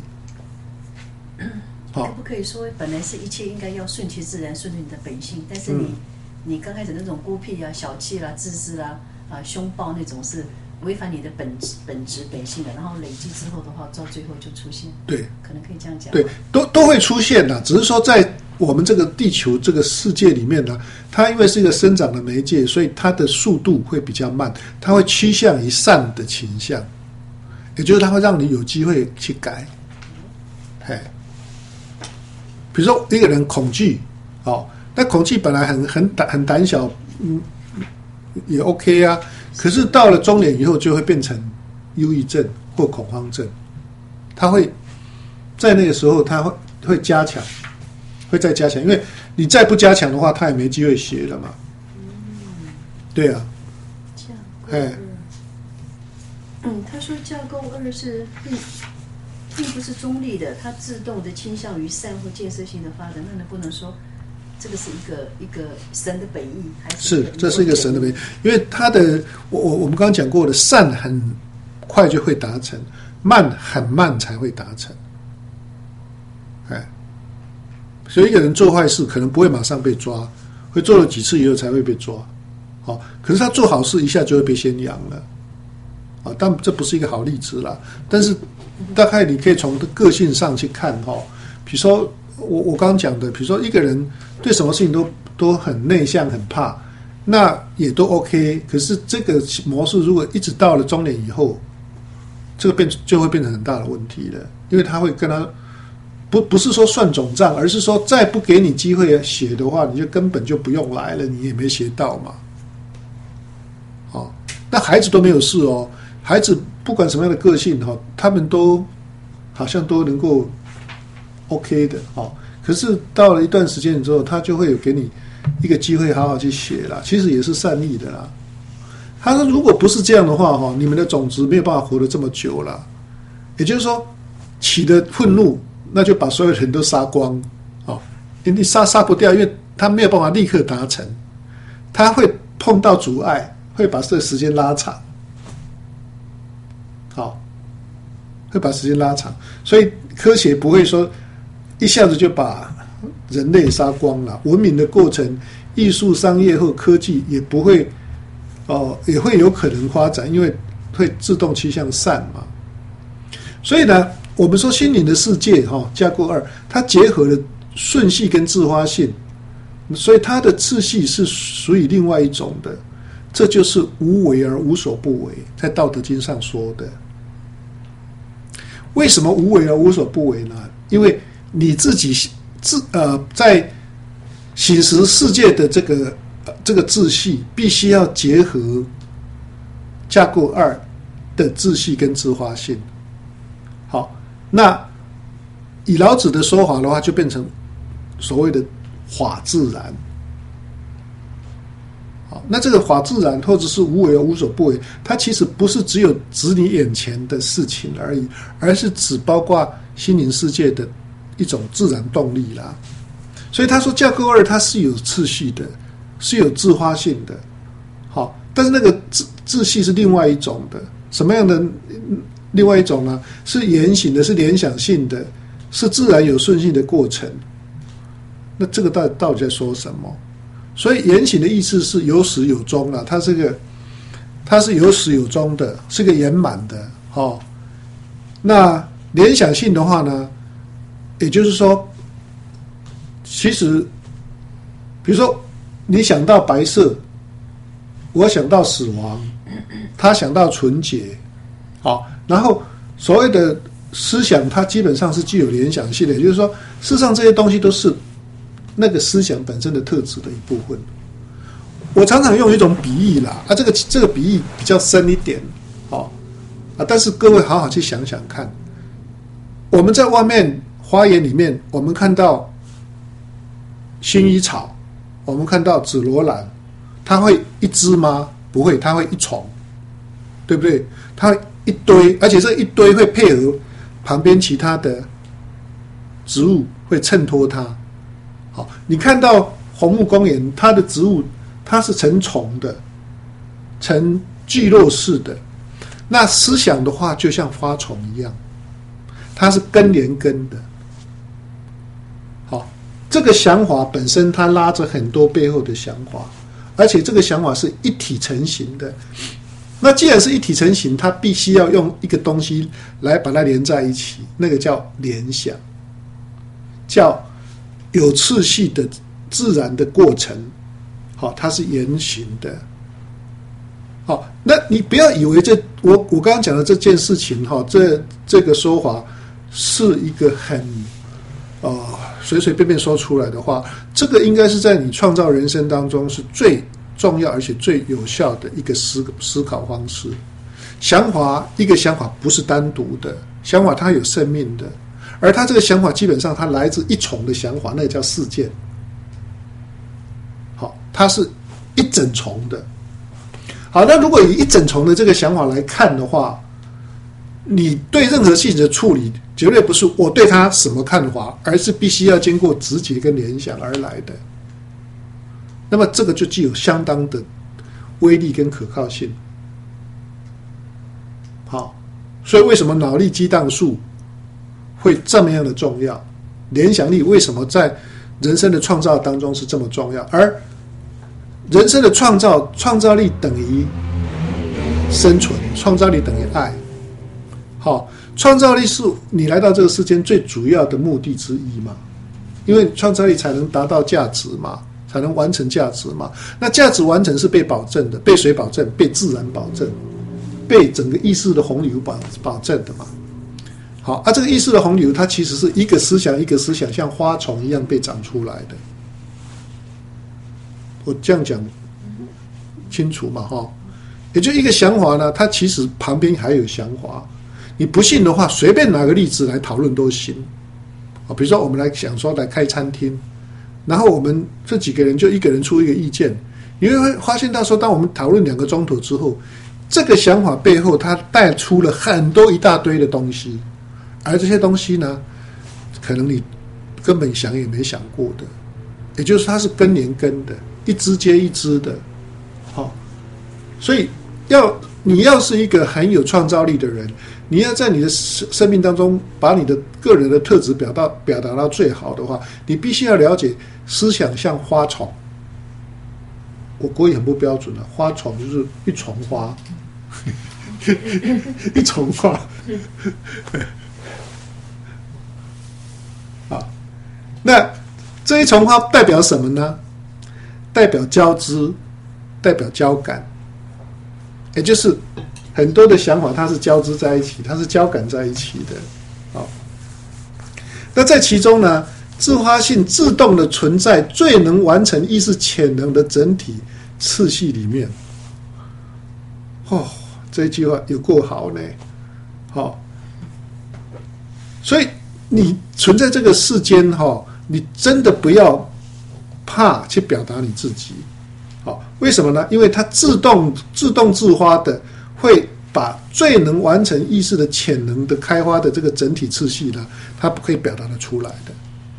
好，可不可以说本来是一切应该要顺其自然，顺着你的本性，但是你、嗯、你刚开始那种孤僻啊、小气啦、自私啦、啊凶暴那种是违反你的本质本质本性的，然后累积之后的话，到最后就出现。对，可能可以这样讲。 对，都都会出现的，只是说在我们这个地球这个世界里面呢，它因为是一个生长的媒介，所以它的速度会比较慢，它会趋向于善的倾向，也就是它会让你有机会去改。嘿，比如说一个人恐惧，哦，那恐惧本来很很胆很胆小，嗯，也 OK 啊。可是到了中年以后，就会变成忧郁症或恐慌症。他会在那个时候，他会会加强，会再加强，因为你再不加强的话，他也没机会学了嘛。嗯，对啊。 架构二，嗯，他说架构二是并并不是中立的，它自动的倾向于善或建设性的发展，那能不能说？这个是一个一个神的本意，还是是这是一个神的本意？因为他的我我我们刚刚讲过的，善很快就会达成，慢很慢才会达成。哎，所以一个人做坏事可能不会马上被抓，会做了几次以后才会被抓。好、哦，可是他做好事一下就会被宣扬了。啊、哦，但这不是一个好例子啦。但是大概你可以从个性上去看哈、哦，比如说我我刚刚讲的，比如说一个人。对什么事情都都很内向很怕，那也都 OK。可是这个模式如果一直到了中年以后，这个变就会变成很大的问题了，因为他会跟他不不是说算总账，而是说再不给你机会写的话，你就根本就不用来了，你也没写到嘛。哦，那孩子都没有事哦，孩子不管什么样的个性哈、哦，他们都好像都能够 OK 的哦。可是到了一段时间之后，他就会有给你一个机会好好去写啦，其实也是善意的啦。他说如果不是这样的话哈，你们的种子没有办法活得这么久啦。也就是说，起的愤怒，那就把所有人都杀光哦，你杀杀不掉，因为他没有办法立刻达成，他会碰到阻碍，会把这个时间拉长，好，会把时间拉长，所以科学不会说。一下子就把人类杀光了，文明的过程、艺术、商业或科技也不会，哦、呃，也会有可能发展，因为会自动趋向善嘛。所以呢，我们说心灵的世界哈、哦，架构二，它结合了顺序跟自发性，所以它的次序是属于另外一种的，这就是无为而无所不为，在《道德经》上说的。为什么无为而无所不为呢？因为你自己自呃在醒时世界的这个、呃、这个秩序，必须要结合架构二的秩序跟自发性。好，那以老子的说法的话，就变成所谓的法自然。好，那这个法自然或者是无为而无所不为，它其实不是只有指你眼前的事情而已，而是指包括心灵世界的一种自然动力啦。所以他说架构二它是有次序的，是有自发性的。好，但是那个秩秩序是另外一种的，什么样的另外一种呢？是言行的，是联想性的，是自然有顺序的过程。那这个到底到底在说什么？所以言行的意思是有始有终了，它是个它是有始有终的，是个圆满的。哦，那联想性的话呢，也就是说，其实比如说你想到白色，我想到死亡，他想到纯洁，好，然后所谓的思想，它基本上是具有联想性的，也就是说，事实上这些东西都是那个思想本身的特质的一部分。我常常用一种比喻啦，啊，这个这个比喻比较深一点，哦，啊，但是各位好好去想想看，我们在外面花园里面，我们看到薰衣草，我们看到紫罗兰，它会一枝吗？不会，它会一丛，对不对？它会一堆，而且这一堆会配合旁边其他的植物，会衬托它。好，你看到红木公园，它的植物它是成丛的，成聚落式的。那思想的话，就像花丛一样，它是根连根的。好，这个想法本身它拉着很多背后的想法，而且这个想法是一体成型的。那既然是一体成型，它必须要用一个东西来把它连在一起，那个叫联想，叫有次序的自然的过程。好，它是言行的。好，那你不要以为这我我刚刚讲的这件事情哈，这这个说法是一个很呃随随便便说出来的话，这个应该是在你创造人生当中是最重要而且最有效的一个思思考方式。想法，一个想法不是单独的，想法它有生命的，而它这个想法基本上它来自一重的想法，那个叫事件。好，它是一整重的。好，那如果以一整重的这个想法来看的话，你对任何事情的处理绝对不是我对它什么看法，而是必须要经过直觉跟联想而来的。那么这个就具有相当的威力跟可靠性。好，所以为什么脑力激荡术会这么样的重要？联想力为什么在人生的创造当中是这么重要？而人生的创造，创造力等于生存，创造力等于爱。好，创造力是你来到这个世间最主要的目的之一嘛，因为创造力才能达到价值嘛，才能完成价值嘛。那价值完成是被保证的，被谁保证？被自然保证，被整个意识的洪流保保证的嘛。好，啊，这个意识的洪流，它其实是一个思想一个思想像花丛一样被长出来的。我这样讲清楚嘛？哈，也就一个想法呢，它其实旁边还有想法。你不信的话，随便拿个例子来讨论都行。啊，比如说我们来想说来开餐厅，然后我们这几个人就一个人出一个意见，你会发现到说，当我们讨论两个钟头之后，这个想法背后它带出了很多一大堆的东西，而这些东西呢，可能你根本想也没想过的，也就是它是根连根的，一枝接一枝的。好，所以要你要是一个很有创造力的人，你要在你的生命当中把你的个人的特质表达表达到最好的话，你必须要了解思想像花丛。我国语很不标准了，花丛就是一丛花，一丛花。好，那这一丛花代表什么呢？代表交织，代表交感，也就是很多的想法它是交织在一起，它是交感在一起的。好，那在其中呢，自发性自动的存在最能完成意识潜能的整体次序里面。哦，这一句话有够好呢。好，所以你存在这个世间哈，你真的不要怕去表达你自己。好，为什么呢？因为它自动自动自发的会把最能完成意识的潜能的开发的这个整体次序呢，它可以表达得出来的。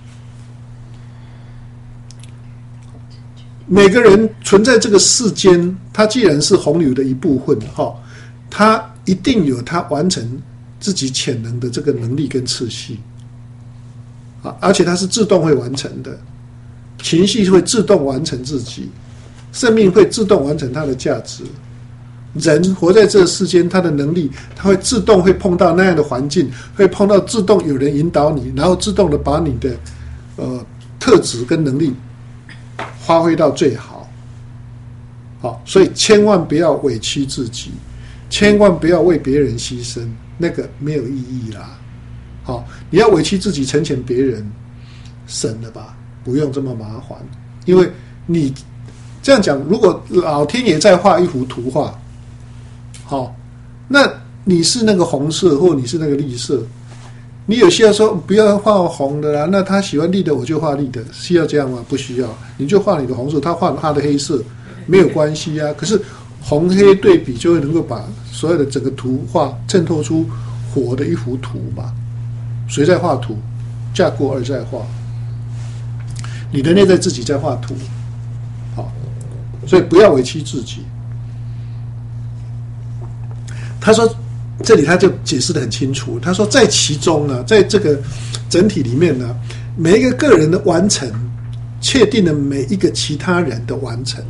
每个人存在这个世间，他既然是洪流的一部分哈，他一定有他完成自己潜能的这个能力跟次序啊，而且他是自动会完成的，情绪会自动完成自己，生命会自动完成它的价值。人活在这个世间，他的能力，他会自动会碰到那样的环境，会碰到自动有人引导你，然后自动的把你的呃特质跟能力发挥到最好。好，所以千万不要委屈自己，千万不要为别人牺牲，那个没有意义啦。好，你要委屈自己成全别人，省了吧，不用这么麻烦。因为你这样讲，如果老天爷在画一幅图画，好，那你是那个红色或你是那个绿色，你有需要说不要画红的啦，那他喜欢绿的我就画绿的，需要这样吗？不需要，你就画你的红色，他画他的黑色，没有关系啊。可是红黑对比就会能够把所有的整个图画衬托出活的一幅图嘛。谁在画图？架构二在画，你的内在自己在画图。好，所以不要委屈自己。他说这里他就解释得很清楚，他说在其中呢，在这个整体里面呢，每一个个人的完成确定了每一个其他人的完成。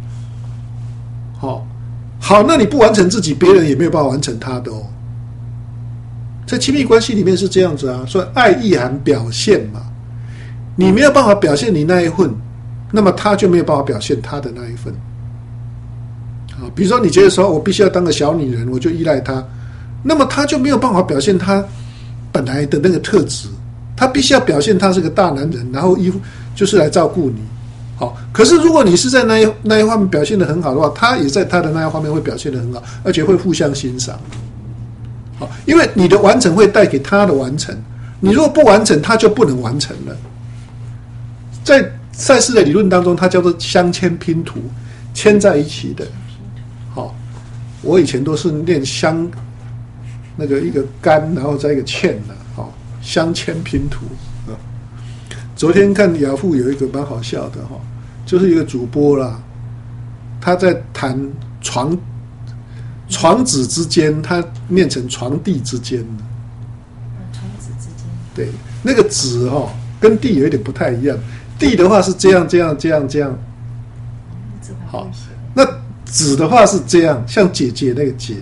好，好，那你不完成自己，别人也没有办法完成他的哦。在亲密关系里面是这样子啊，所以爱意涵表现嘛，你没有办法表现你那一份，那么他就没有办法表现他的那一份。啊，比如说你觉得说我必须要当个小女人，我就依赖他，那么他就没有办法表现他本来的那个特质，他必须要表现他是个大男人，然后依就是来照顾你。好，可是如果你是在那一那一方面表现得很好的话，他也在他的那一方面会表现得很好，而且会互相欣赏。好，因为你的完成会带给他的完成，你如果不完成，他就不能完成了。在赛斯的理论当中，它叫做镶嵌拼图，牵在一起的。好，我以前都是念镶那个一个干，然后再一个嵌的，好，镶嵌拼图啊。昨天看雅虎有一个蛮好笑的哈，就是一个主播啦，他在谈床床子之间，他念成床地之间的。 床子之间。 对，那个子哈、哦、跟地有一点不太一样，地的话是这样这样这样这样。好，那子的话是这样，像姐姐那个姐。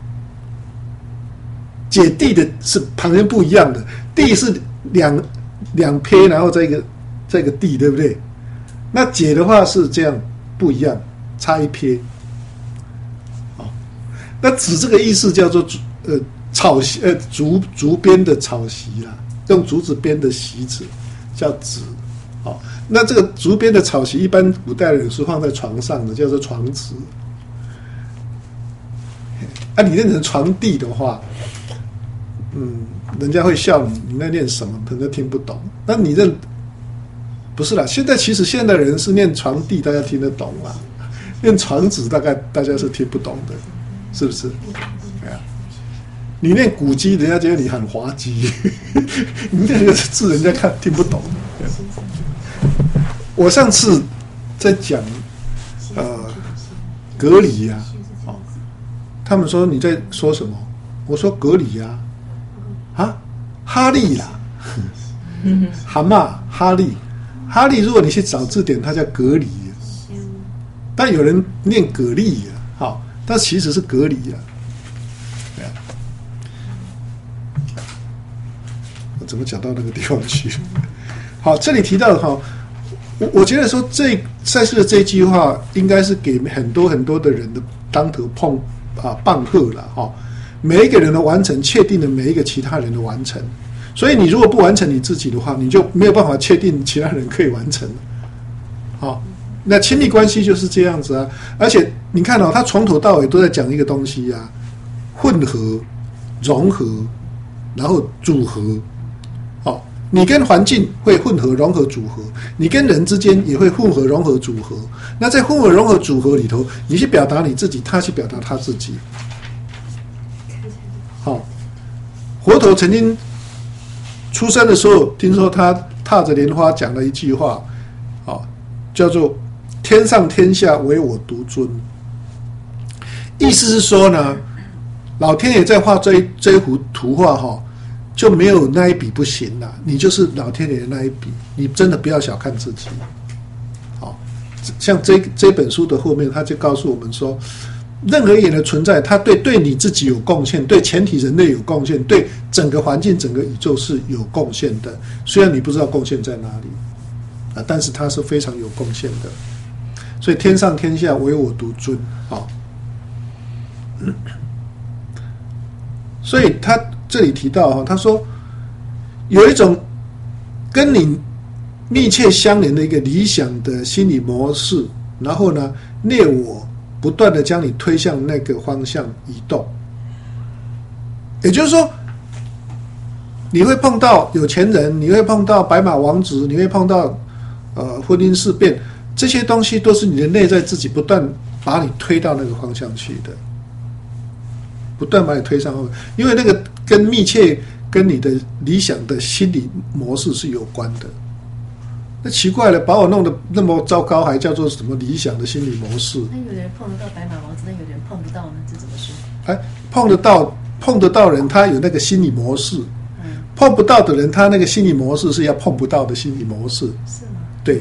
姐弟的是旁边不一样的，地是两两撇，然后再一个再一个地，对不对？那姐的话是这样不一样，差一撇。好，那子这个意思叫做呃草席呃竹竹编的草席啦，用竹子编的席子叫子。好，那这个竹编的草席，一般古代人是放在床上的，叫做床子。啊，你念成床地的话，嗯，人家会笑你，你在念什么？可能听不懂。那你认不是啦？现在其实现代人是念床地，大家听得懂啦；念床子，大概大家是听不懂的，是不是？哎呀，你念古籍，人家觉得你很滑稽；你念个字，人家看听不懂。我上次在讲呃隔离呀、啊，哦， 他们说你在说什么？我说隔离呀、啊，啊，哈利啦，蛤蟆哈利，哈利，如果你去找字典，它叫隔离、啊，但有人念蛤蜊啊，好，但其实是隔离啊。对啊，我怎么讲到那个地方去？好，这里提到的哈，我我觉得说这赛事的这一句话，应该是给很多很多的人的当头碰啊棒喝了哈。每一个人的完成，确定了每一个其他人的完成。所以你如果不完成你自己的话，你就没有办法确定其他人可以完成。好，那亲密关系就是这样子啊。而且你看哦，他从头到尾都在讲一个东西啊，混合、融合，然后组合。好，你跟环境会混合、融合、组合，你跟人之间也会混合、融合、组合。那在混合、融合、组合里头，你去表达你自己，他去表达他自己。好，佛陀曾经出生的时候，听说他踏着莲花讲了一句话，啊，叫做“天上天下唯我独尊”。意思是说呢，老天爷在画这一这一幅图画哈，就没有那一笔不行了，你就是老天爷的那一笔，你真的不要小看自己。好，像这这本书的后面，他就告诉我们说，任何一点的存在，它对对你自己有贡献，对全体人类有贡献，对整个环境、整个宇宙是有贡献的。虽然你不知道贡献在哪里啊，但是它是非常有贡献的。所以天上天下唯我独尊啊。所以他这里提到哈，他说有一种跟你密切相连的一个理想的心理模式，然后呢，内我不断的将你推向那个方向移动。也就是说，你会碰到有钱人，你会碰到白马王子，你会碰到呃婚姻事变，这些东西都是你的内在自己不断把你推到那个方向去的，不断把你推上后，因为那个跟密切跟你的理想的心理模式是有关的。那奇怪了，把我弄得那么糟糕，还叫做什么理想的心理模式？ 那有人碰得到白马王子，那有人碰不到呢？这怎么说？ 哎，碰得到碰得到人，他有那个心理模式；嗯、碰不到的人，他那个心理模式是要碰不到的心理模式。 是吗？ 对。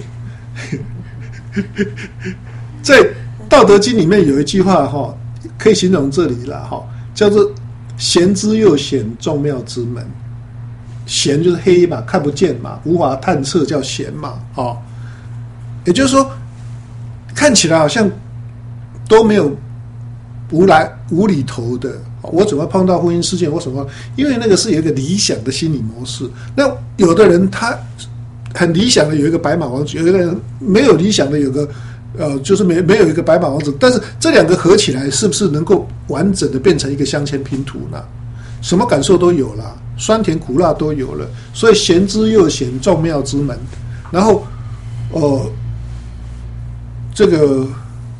在《道德经》里面有一句话哈，可以形容这里了哈，叫做“贤之又贤，众妙之门”。贤就是黑嘛，看不见嘛，无法探测叫贤嘛，哦，也就是说，看起来好像都没有无来无厘头的。我怎么碰到婚姻事件？我怎么？因为那个是有一个理想的心理模式。那有的人他很理想的有一个白马王子，有一个人没有理想的有个呃，就是没没有一个白马王子。但是这两个合起来，是不是能够完整的变成一个镶嵌拼图呢？什么感受都有了。酸甜苦辣都有了，所以贤之又贤，众妙之门。然后，哦，这个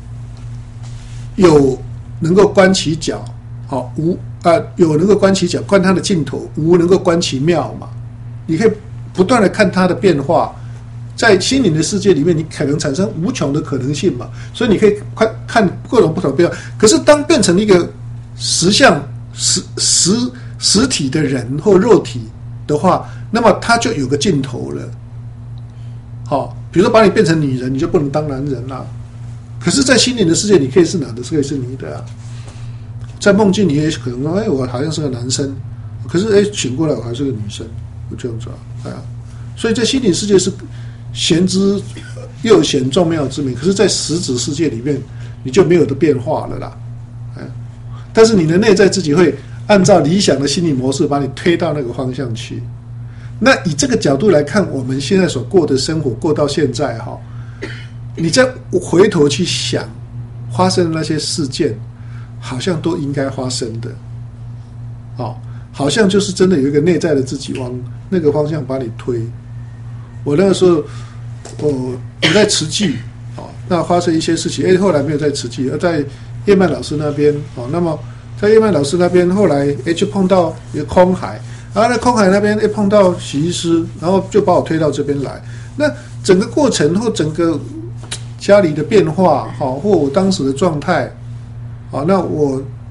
有能够观其角，好、哦、无啊有能够观其角，观它的尽头；无能够观其妙嘛。你可以不断的看它的变化，在心灵的世界里面，你可能产生无穷的可能性嘛。所以你可以看看各种不同的变化。可是当变成一个实相实实。实体的人或肉体的话，那么它就有个尽头了。好、哦，比如说把你变成女人，你就不能当男人啦。可是，在心灵的世界，你可以是男的，可以是女的啊。在梦境，你也可能说，哎，我好像是个男生，可是哎，醒过来我还是个女生，就这样子啊，哎呀。所以在心灵世界是贤之又贤，众妙之门。可是，在实质世界里面，你就没有的变化了啦。哎，但是你的内在自己会按照理想的心理模式把你推到那个方向去。那以这个角度来看，我们现在所过的生活过到现在哈，你再回头去想发生的那些事件，好像都应该发生的，哦，好像就是真的有一个内在的自己往那个方向把你推。我那个时候，我我在慈济，哦，那发生一些事情，哎，后来没有在慈济，而在叶曼老师那边，哦，那么。在叶曼老师那边，后来诶就碰到一个空海，然后在空海那边诶碰到许医师，然后就把我推到这边来。那整个过程或整个家里的变化，好，或我当时的状态，好，那我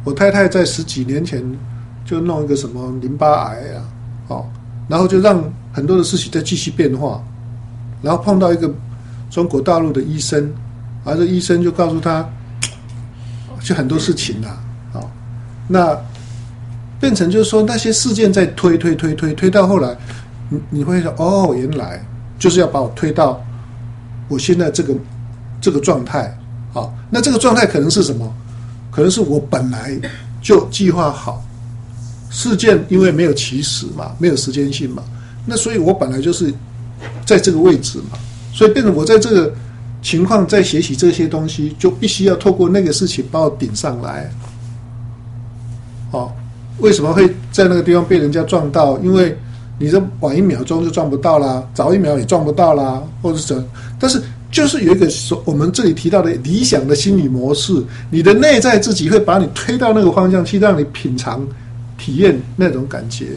我太太在十几年前就弄一个什么淋巴癌啊，哦，然后就让很多的事情在继续变化，然后碰到一个中国大陆的医生，啊，这医生就告诉他，就很多事情啦，哦，那变成就是说那些事件在推推推推推到后来，你你会说哦，原来就是要把我推到我现在这个这个状态，好，那这个状态可能是什么？可能是我本来就计划好，事件因为没有起始嘛，没有时间性嘛，那所以我本来就是在这个位置嘛，所以变成我在这个情况在学习这些东西，就必须要透过那个事情把我顶上来。好，为什么会在那个地方被人家撞到？因为你这晚一秒钟就撞不到啦，早一秒也撞不到啦，或者是怎？但是就是有一个我们这里提到的理想的心理模式，你的内在自己会把你推到那个方向去，让你品尝、体验那种感觉。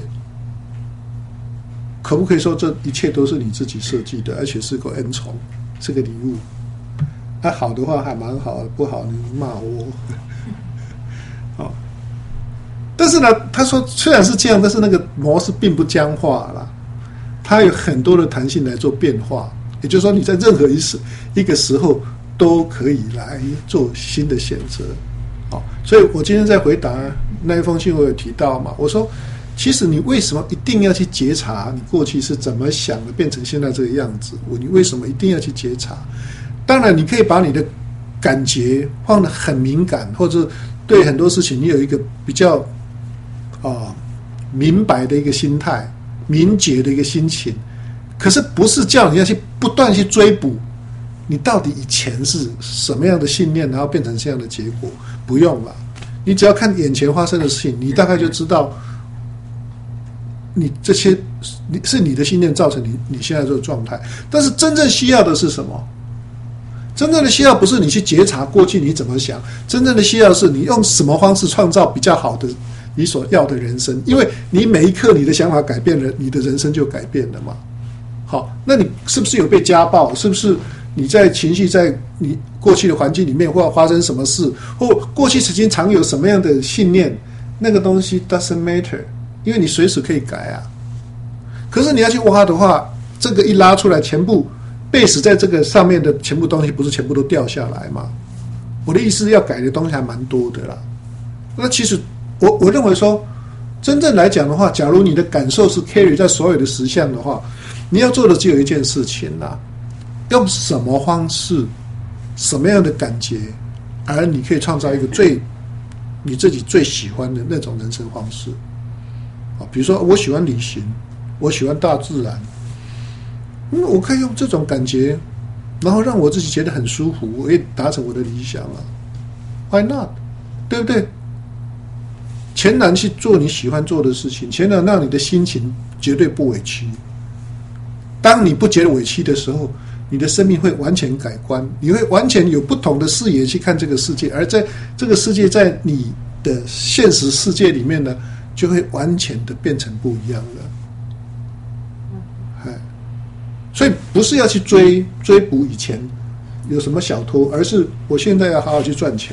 可不可以说这一切都是你自己设计的，而且是个恩宠，是个礼物？那、啊、好的话还蛮好，不好你骂我。好，但是呢，他说虽然是这样，但是那个模式并不僵化啦，它有很多的弹性来做变化。也就是说，你在任何一时一个时候都可以来做新的选择。好，所以我今天在回答那一封信，我有提到嘛，我说，其实你为什么一定要去觉察你过去是怎么想的，变成现在这个样子？你为什么一定要去觉察？当然，你可以把你的感觉放得很敏感，或者对很多事情你有一个比较啊、呃、明白的一个心态、敏捷的一个心情。可是不是叫你要去不断去追捕你到底以前是什么样的信念，然后变成这样的结果，不用了。你只要看眼前发生的事情，你大概就知道你这些你是你的信念造成你你现在这个状态。但是真正需要的是什么？真正的需要不是你去觉察过去你怎么想，真正的需要是你用什么方式创造比较好的你所要的人生。因为你每一刻你的想法改变了，你的人生就改变了嘛。好，那你是不是有被家暴？是不是你在情绪在你过去的环境里面或发生什么事，或过去曾经常有什么样的信念？那个东西 doesn't matter， 因为你随时可以改啊。可是你要去挖的话，这个一拉出来，全部base在这个上面的全部东西，不是全部都掉下来吗？我的意思，要改的东西还蛮多的啦。那其实我我认为说，真正来讲的话，假如你的感受是 carry 在所有的实相的话，你要做的只有一件事情啦，用什么方式、什么样的感觉，而你可以创造一个最你自己最喜欢的那种人生方式啊。比如说，我喜欢旅行，我喜欢大自然，嗯，我可以用这种感觉，然后让我自己觉得很舒服，我也达成我的理想啊。Why not？ 对不对？全然去做你喜欢做的事情，全然让你的心情绝对不委屈。当你不觉得委屈的时候，你的生命会完全改观，你会完全有不同的视野去看这个世界，而在这个世界在你的现实世界里面呢，就会完全的变成不一样了。所以不是要去追追捕以前有什么小偷，而是我现在要好好去赚钱，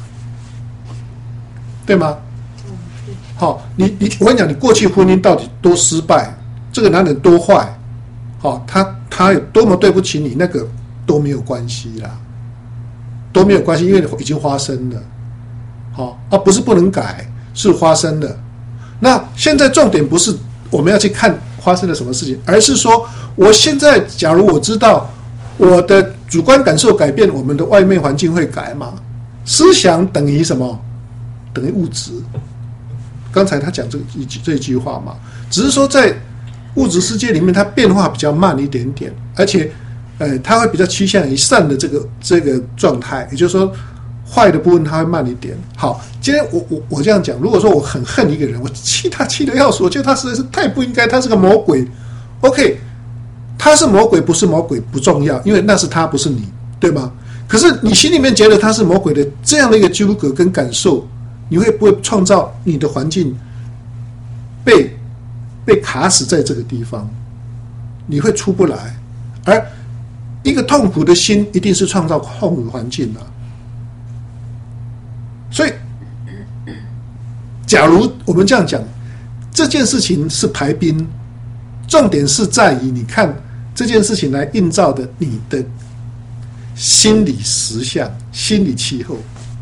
对吗？好，你你我跟你讲，你过去婚姻到底多失败，这个男人多坏，好，他他有多么对不起你，那个都没有关系啦，都没有关系，因为已经发生了，好，啊，不是不能改，是发生了。那现在重点不是我们要去看发生了什么事情，而是说，我现在假如我知道我的主观感受改变，我们的外面环境会改嘛？思想等于什么？等于物质。刚才他讲这一这一句话嘛，只是说在物质世界里面，它变化比较慢一点点，而且，呃，它会比较趋向于善的这个这个状态，也就是说，坏的部分它会慢一点。好，今天我我我这样讲，如果说我很恨一个人，我气他气得要死，我觉得他实在是太不应该，他是个魔鬼。OK， 他是魔鬼不是魔鬼不重要，因为那是他不是你，对吗？可是你心里面觉得他是魔鬼的这样的一个纠葛跟感受，你会不会创造你的环境被被卡死在这个地方，你会出不来？而一个痛苦的心一定是创造痛苦的环境啊。所以假如我们这样讲，这件事情是排兵，重点是在于你看这件事情来映照的你的心理实相、心理气候。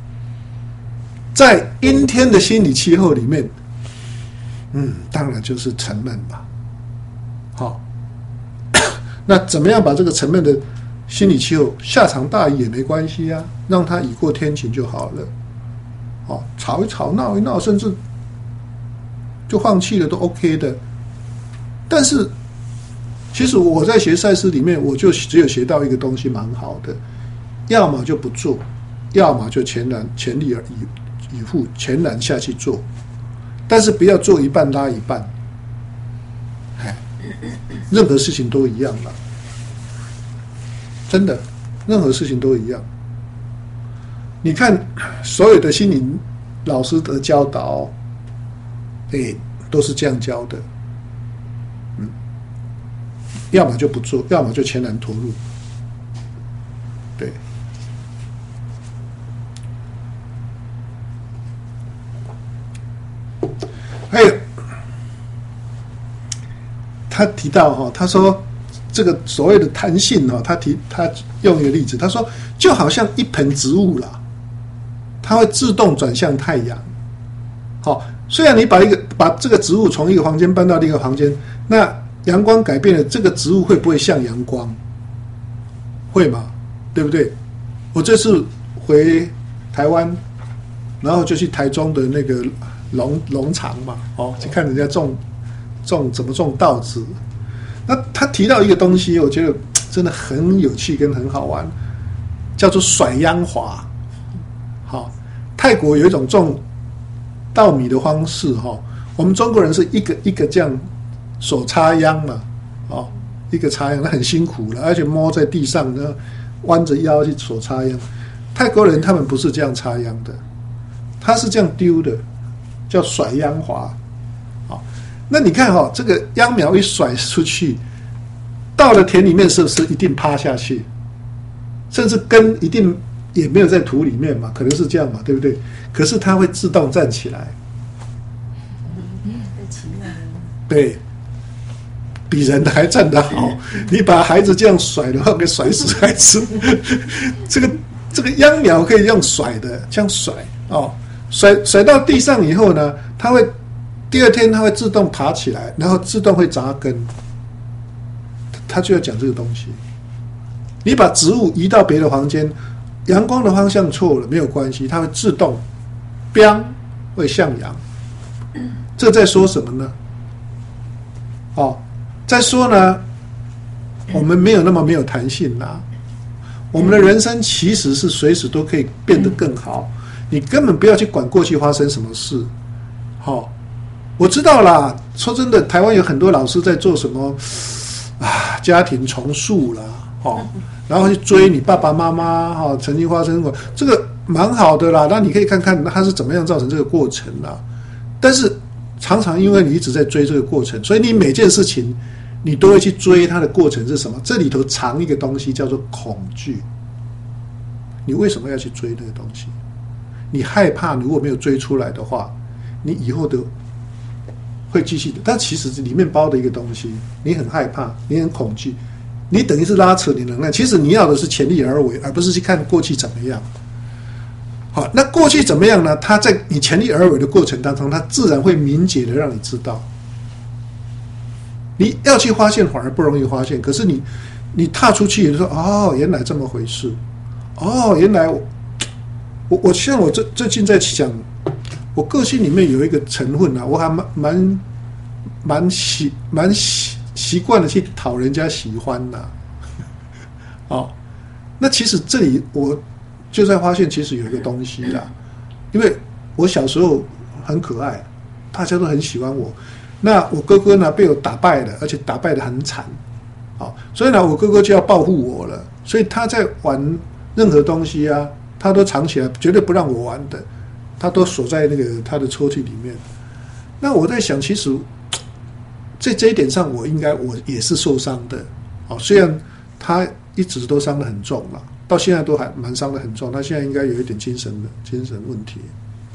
在阴天的心理气候里面，嗯，当然就是沉闷吧。好，那怎么样把这个沉闷的心理气候下场大雨也没关系啊，让它雨过天晴就好了。好，吵一吵，闹一闹，甚至就放弃了都 OK 的。但是，其实我在学赛事里面，我就只有学到一个东西蛮好的，要么就不做，要么就全然全力而以。以赴全然下去做，但是不要做一半拉一半，任何事情都一样了，真的，任何事情都一样。你看所有的心理老师的教导，哎，都是这样教的，嗯，要么就不做，要么就全然投入，对。还有，他提到哈，他说这个所谓的弹性哈，他提他用一个例子，他说就好像一盆植物啦，它会自动转向太阳。好，虽然你把一个把这个植物从一个房间搬到另一个房间，那阳光改变了，这个植物会不会向阳光？会嘛？对不对？我这次回台湾，然后就去台中的那个。农农场嘛，哦，去看人家种种怎么种稻子。那他提到一个东西，我觉得真的很有趣跟很好玩，叫做甩秧华。好，泰国有一种种稻米的方式哈，我们中国人是一个一个这样手插秧嘛，哦，一个插秧，那很辛苦了，而且摸在地上呢，弯着腰去手插秧。泰国人他们不是这样插秧的，他是这样丢的。叫甩秧华，好，那你看哈、哦，这个秧苗一甩出去，到了田里面是不是一定趴下去？甚至根一定也没有在土里面嘛，可能是这样嘛，对不对？可是它会自动站起来，对，比人还站得好。你把孩子这样甩的话，给甩死孩子。这个这个秧苗可以用甩的，这样甩哦。甩甩到地上以后呢，它会第二天它会自动爬起来，然后自动会扎根。他就要讲这个东西。你把植物移到别的房间，阳光的方向错了没有关系，它会自动 biang 会向阳。这在说什么呢？哦，在说呢，我们没有那么没有弹性啦。我们的人生其实是随时都可以变得更好。你根本不要去管过去发生什么事，好、哦，我知道啦。说真的，台湾有很多老师在做什么啊，家庭重塑啦，哦，然后去追你爸爸妈妈，哈、哦，曾经发生过，这个蛮好的啦。那你可以看看他是怎么样造成这个过程啦。但是常常因为你一直在追这个过程，所以你每件事情你都会去追它的过程是什么？这里头藏一个东西叫做恐惧。你为什么要去追那个东西？你害怕，如果没有追出来的话，你以后的会继续的。但其实里面包的一个东西，你很害怕，你很恐惧，你等于是拉扯你能量。其实你要的是全力而为，而不是去看过去怎么样。好，那过去怎么样呢？它在你全力而为的过程当中，它自然会明解的让你知道。你要去发现，反而不容易发现。可是你，你踏出去，你说哦，原来这么回事。哦，原来我。我我像我最最近在想，我个性里面有一个成分啊，我还蛮蛮蛮习蛮习习惯的去讨人家喜欢呐、啊。哦，那其实这里我就在发现，其实有一个东西啦，因为我小时候很可爱，大家都很喜欢我。那我哥哥呢被我打败了，而且打败得很惨，好、哦，所以呢我哥哥就要报复我了，所以他在玩任何东西啊。他都藏起来，绝对不让我玩的，他都锁在那个他的抽屉里面。那我在想，其实在这一点上，我应该我也是受伤的。哦，虽然他一直都伤得很重了，到现在都还蛮伤得很重。他现在应该有一点精神的精神问题。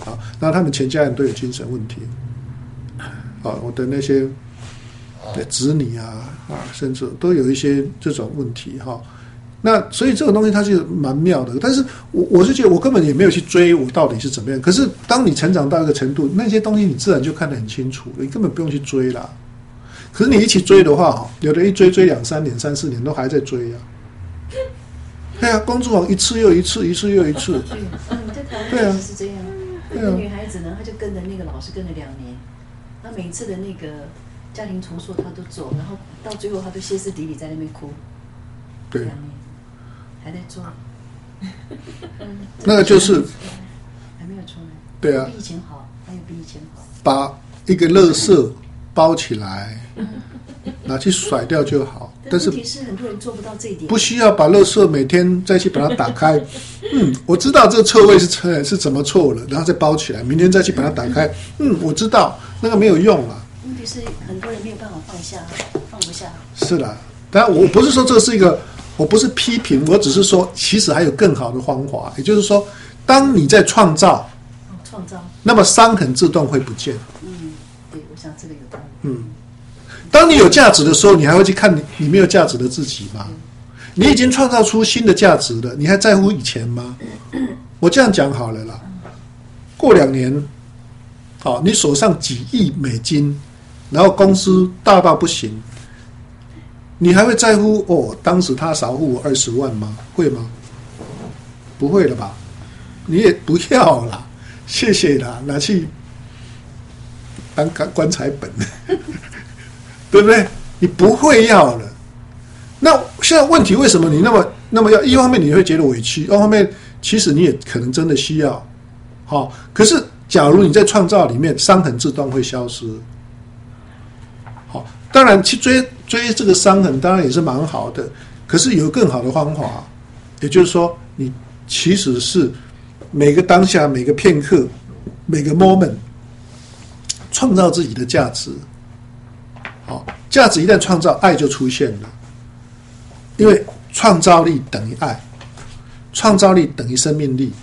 啊，那他们全家人都有精神问题，啊，我的那些子女啊啊，甚至都有一些这种问题哈。那所以这种东西它是蛮妙的，但是我我是觉得我根本也没有去追我到底是怎么样。可是当你成长到一个程度，那些东西你自然就看得很清楚了，你根本不用去追啦。可是你一起追的话，有的一追追两三年、三四年都还在追啊。对啊，公主网一次又一次，一次又一次。 对，嗯，在台湾也是这样。 对啊， 那个女孩子呢，她就跟着那个老师跟了两年，她每次的那个家庭重塑她都做，然后到最后她都歇斯底里在那边哭。 对， 两年还在做。嗯， 那个就是还没有出来。 对啊， 比以前好，还有比以前好。 把一个垃圾包起来，拿去甩掉就好。但是问题是很多人做不到这一点， 不需要把垃圾每天再去把它打开。嗯，我知道这个臭味是是怎么臭了，然后再包起来，明天再去把它打开。嗯，我知道那个没有用啊。 问题是很多人没有办法放下，放不下。 是的，当然我不是说这是一个，我不是批评，我只是说其实还有更好的方法，也就是说，当你在创造， 哦，创造， 那么伤痕自动会不见。 嗯，对，我想这个有道理。 嗯。当你有价值的时候，你还会去看你你没有价值的自己吗？你已经创造出新的价值了，你还在乎以前吗？我这样讲好了啦。过两年，好，你手上几亿美金，然后公司大到不行，你还会在乎哦？当时他少付我二十万吗？会吗？不会了吧？你也不要啦，谢谢啦，拿去当棺材本。对不对？你不会要了。那现在问题为什么你那么那么要？一方面你会觉得委屈，二方面其实你也可能真的需要。好、哦，可是假如你在创造里面，伤痕自动会消失。好、哦，当然去追追这个伤痕，当然也是蛮好的。可是有更好的方法，也就是说，你其实是每个当下、每个片刻、每个 moment 创造自己的价值。好，价值一旦创造，爱就出现了。因为创造力等于爱，创造力等于生命力，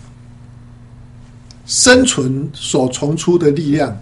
生存所从出的力量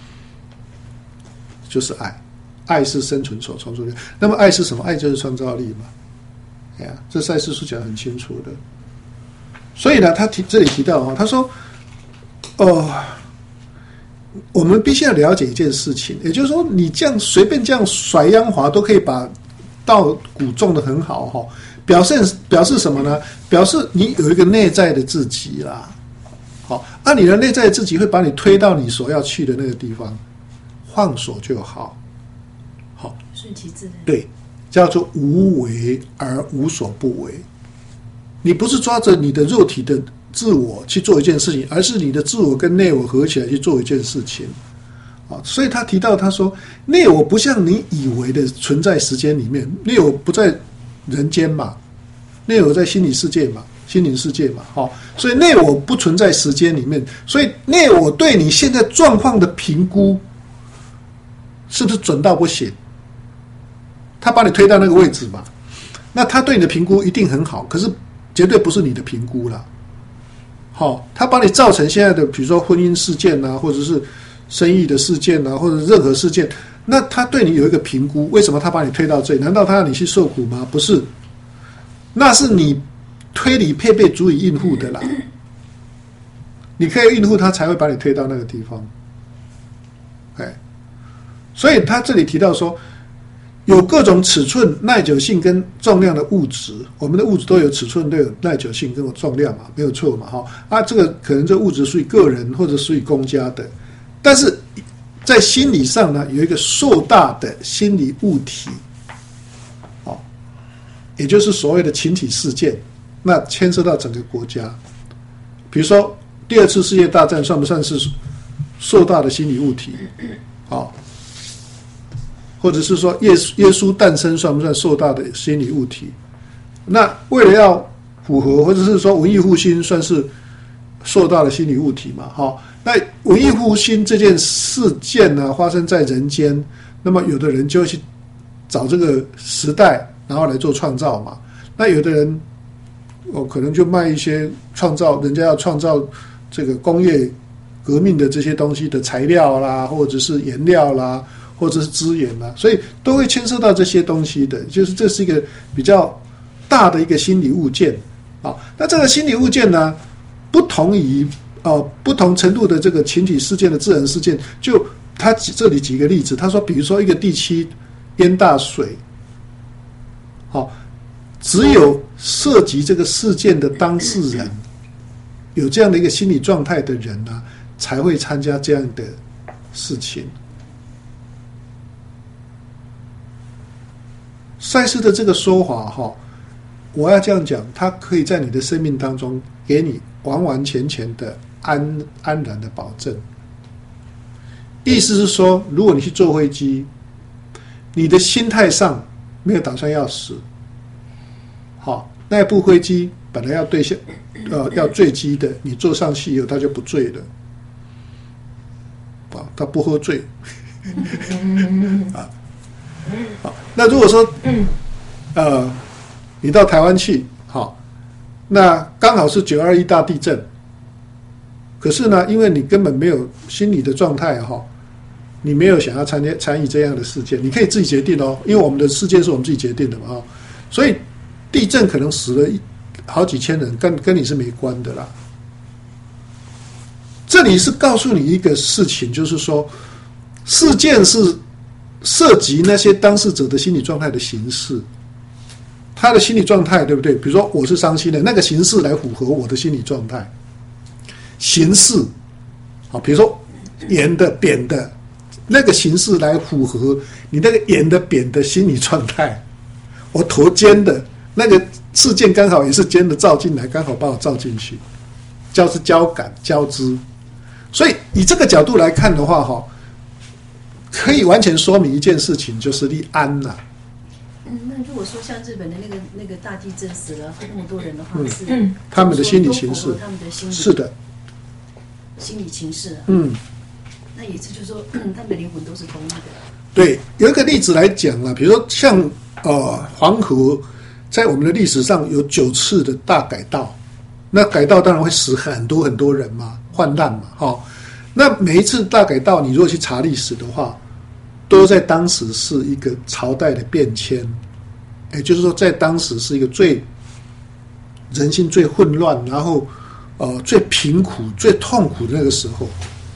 就是爱，爱是生存所从出的。那么爱是什么？爱就是创造力嘛。哎呀，这赛斯书讲得很清楚的。所以呢，他提这里提到哈，他说，哦。我们必须要了解一件事情，也就是说，你这样随便这样甩央华都可以把稻谷种得很好哈，表示表示什么呢？表示你有一个内在的自己啦。好，啊，你的内在的自己会把你推到你所要去的那个地方，放手就好，好， 顺其自然。 对，叫做无为而无所不为。你不是抓着你的肉体的自我去做一件事情，而是你的自我跟内我合起来去做一件事情。啊，所以他提到他说，内我不像你以为的存在时间里面，内我不在人间嘛，内我在心理世界嘛，心灵世界嘛，好，所以内我不存在时间里面，所以内我对你现在状况的评估是不是准到不行？他把你推到那个位置嘛，那他对你的评估一定很好，可是绝对不是你的评估啦。好，他把你造成现在的，比如说婚姻事件啊，或者是生意的事件啊，或者任何事件，那他对你有一个评估，为什么他把你推到这里？难道他让你去受苦吗？不是，那是你推理配备足以应付的啦。你可以应付他，才会把你推到那个地方。哎，所以他这里提到说，有各种尺寸、耐久性跟重量的物质，我们的物质都有尺寸，都有耐久性跟重量嘛，没有错嘛，哈啊，这个可能这物质属于个人或者属于公家的，但是在心理上呢，有一个硕大的心理物体，哦，也就是所谓的群体事件，那牵涉到整个国家，比如说第二次世界大战算不算是硕大的心理物体？好。或者是说耶稣耶稣诞生算不算硕大的心理物体？那为了要符合，或者是说文艺复兴算是硕大的心理物体嘛？好，那文艺复兴这件事件呢，发生在人间，那么有的人就会去找这个时代，然后来做创造嘛。那有的人哦，可能就卖一些创造，人家要创造这个工业革命的这些东西的材料啦，或者是颜料啦，或者是资源啦，所以都会牵涉到这些东西的，就是这是一个比较大的一个心理物件啊。那这个心理物件呢，不同于呃不同程度的这个群体事件的自然事件，就他这里举个例子，他说，比如说一个地区淹大水，好、哦，只有涉及这个事件的当事人，有这样的一个心理状态的人呢、啊，才会参加这样的事情。赛斯的这个说法哈，我要这样讲，它可以在你的生命当中给你完完全全的安安然的保证。意思是说，如果你去坐飞机，你的心态上没有打算要死，好，那部飞机本来要对向呃要坠机的，你坐上去以后，它就不坠了，啊，它不喝醉，啊，好，那如果说，呃，你到台湾去，好，那刚好是九二一大地震，可是呢，因为你根本没有心理的状态哈。你没有想要参加参与这样的事件，你可以自己决定哦，因为我们的事件是我们自己决定的嘛，所以地震可能死了好几千人，跟跟你是没关的啦。这里是告诉你一个事情，就是说事件是涉及那些当事者的心理状态的形式，他的心理状态对不对？比如说我是伤心的，那个形式来符合我的心理状态，形式，好，比如说圆的、扁的。那个形式来符合你那个圆的扁的心理状态，我头尖的那个事件刚好也是尖的照进来，刚好把我照进去，交是交感交织，所以以这个角度来看的话，哈，可以完全说明一件事情，就是立安呐、啊。 嗯，那如果说像日本的那个那个大地震死了那么多人的话， 嗯、 是他们的心理形式， 他们的心理是的， 心理情势、啊， 嗯。 那也是就是说，他们的灵魂都是同一的。 对，有一个例子来讲啊，比如说像呃黄河，在我们的历史上有九次的大改道，那改道当然会死很多很多人嘛，患难嘛，哈、哦。那每一次大改道，你如果去查历史的话，都在当时是一个朝代的变迁，也就是说，在当时是一个最人心最混乱，然后呃最贫苦、最痛苦的那个时候。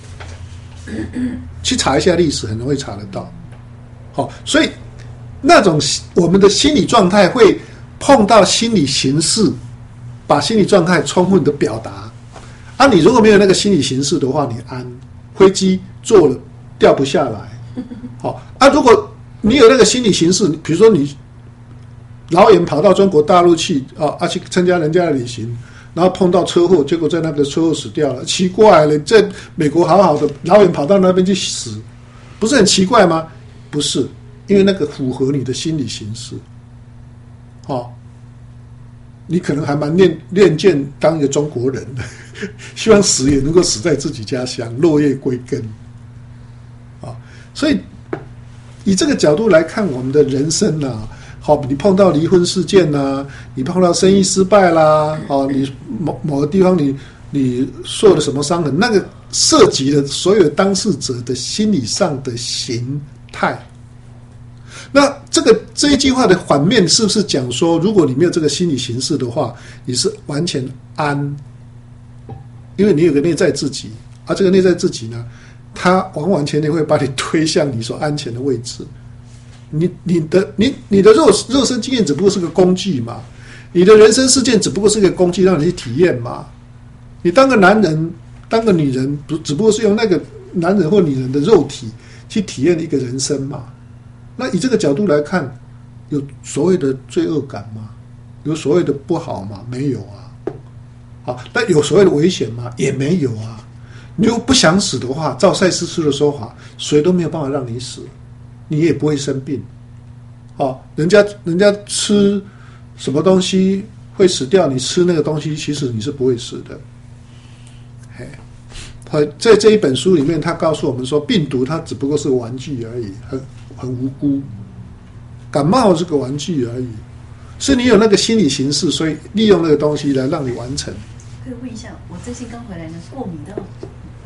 去查一下历史，很容易查得到。好、哦，所以那种我们的心理状态会碰到心理形式，把心理状态充分的表达。啊，你如果没有那个心理形式的话，你安飞机坐了掉不下来。好、哦，啊，如果你有那个心理形式，比如说你老远跑到中国大陆去啊啊去参加人家的旅行。然后碰到车祸，结果在那个车祸死掉了，奇怪了，在美国好好的，老远跑到那边去死，不是很奇怪吗？不是，因为那个符合你的心理形式。哦，你可能还蛮恋恋见当一个中国人的，希望死也能够死在自己家乡，落叶归根。啊、哦，所以以这个角度来看，我们的人生啊。好，你碰到离婚事件啦，你碰到生意失败啦，哦，你某某个地方你你受了什么伤痕，那个涉及了所有当事者的心理上的形态。那这个这一句话的反面是不是讲说，如果你没有这个心理形式的话，你是完全安，因为你有个内在自己，而这个内在自己呢，它完完全全会把你推向你所安全的位置。你你的你你的肉肉身经验只不过是个工具嘛，你的人生事件只不过是个工具，让你去体验嘛。你当个男人，当个女人，不只不过是用那个男人或女人的肉体去体验一个人生嘛。那以这个角度来看，有所谓的罪恶感吗？有所谓的不好吗？没有啊。好，但有所谓的危险吗？也没有啊。你如果不想死的话，照赛斯师的说法，谁都没有办法让你死。你也不会生病，哦，人家人家吃什么东西会死掉，你吃那个东西，其实你是不会死的。嘿，在这一本书里面，他告诉我们说，病毒它只不过是个玩具而已，很很无辜。感冒是个玩具而已，是你有那个心理形式，所以利用那个东西来让你完成。 可以问一下，我最近刚回来呢，过敏到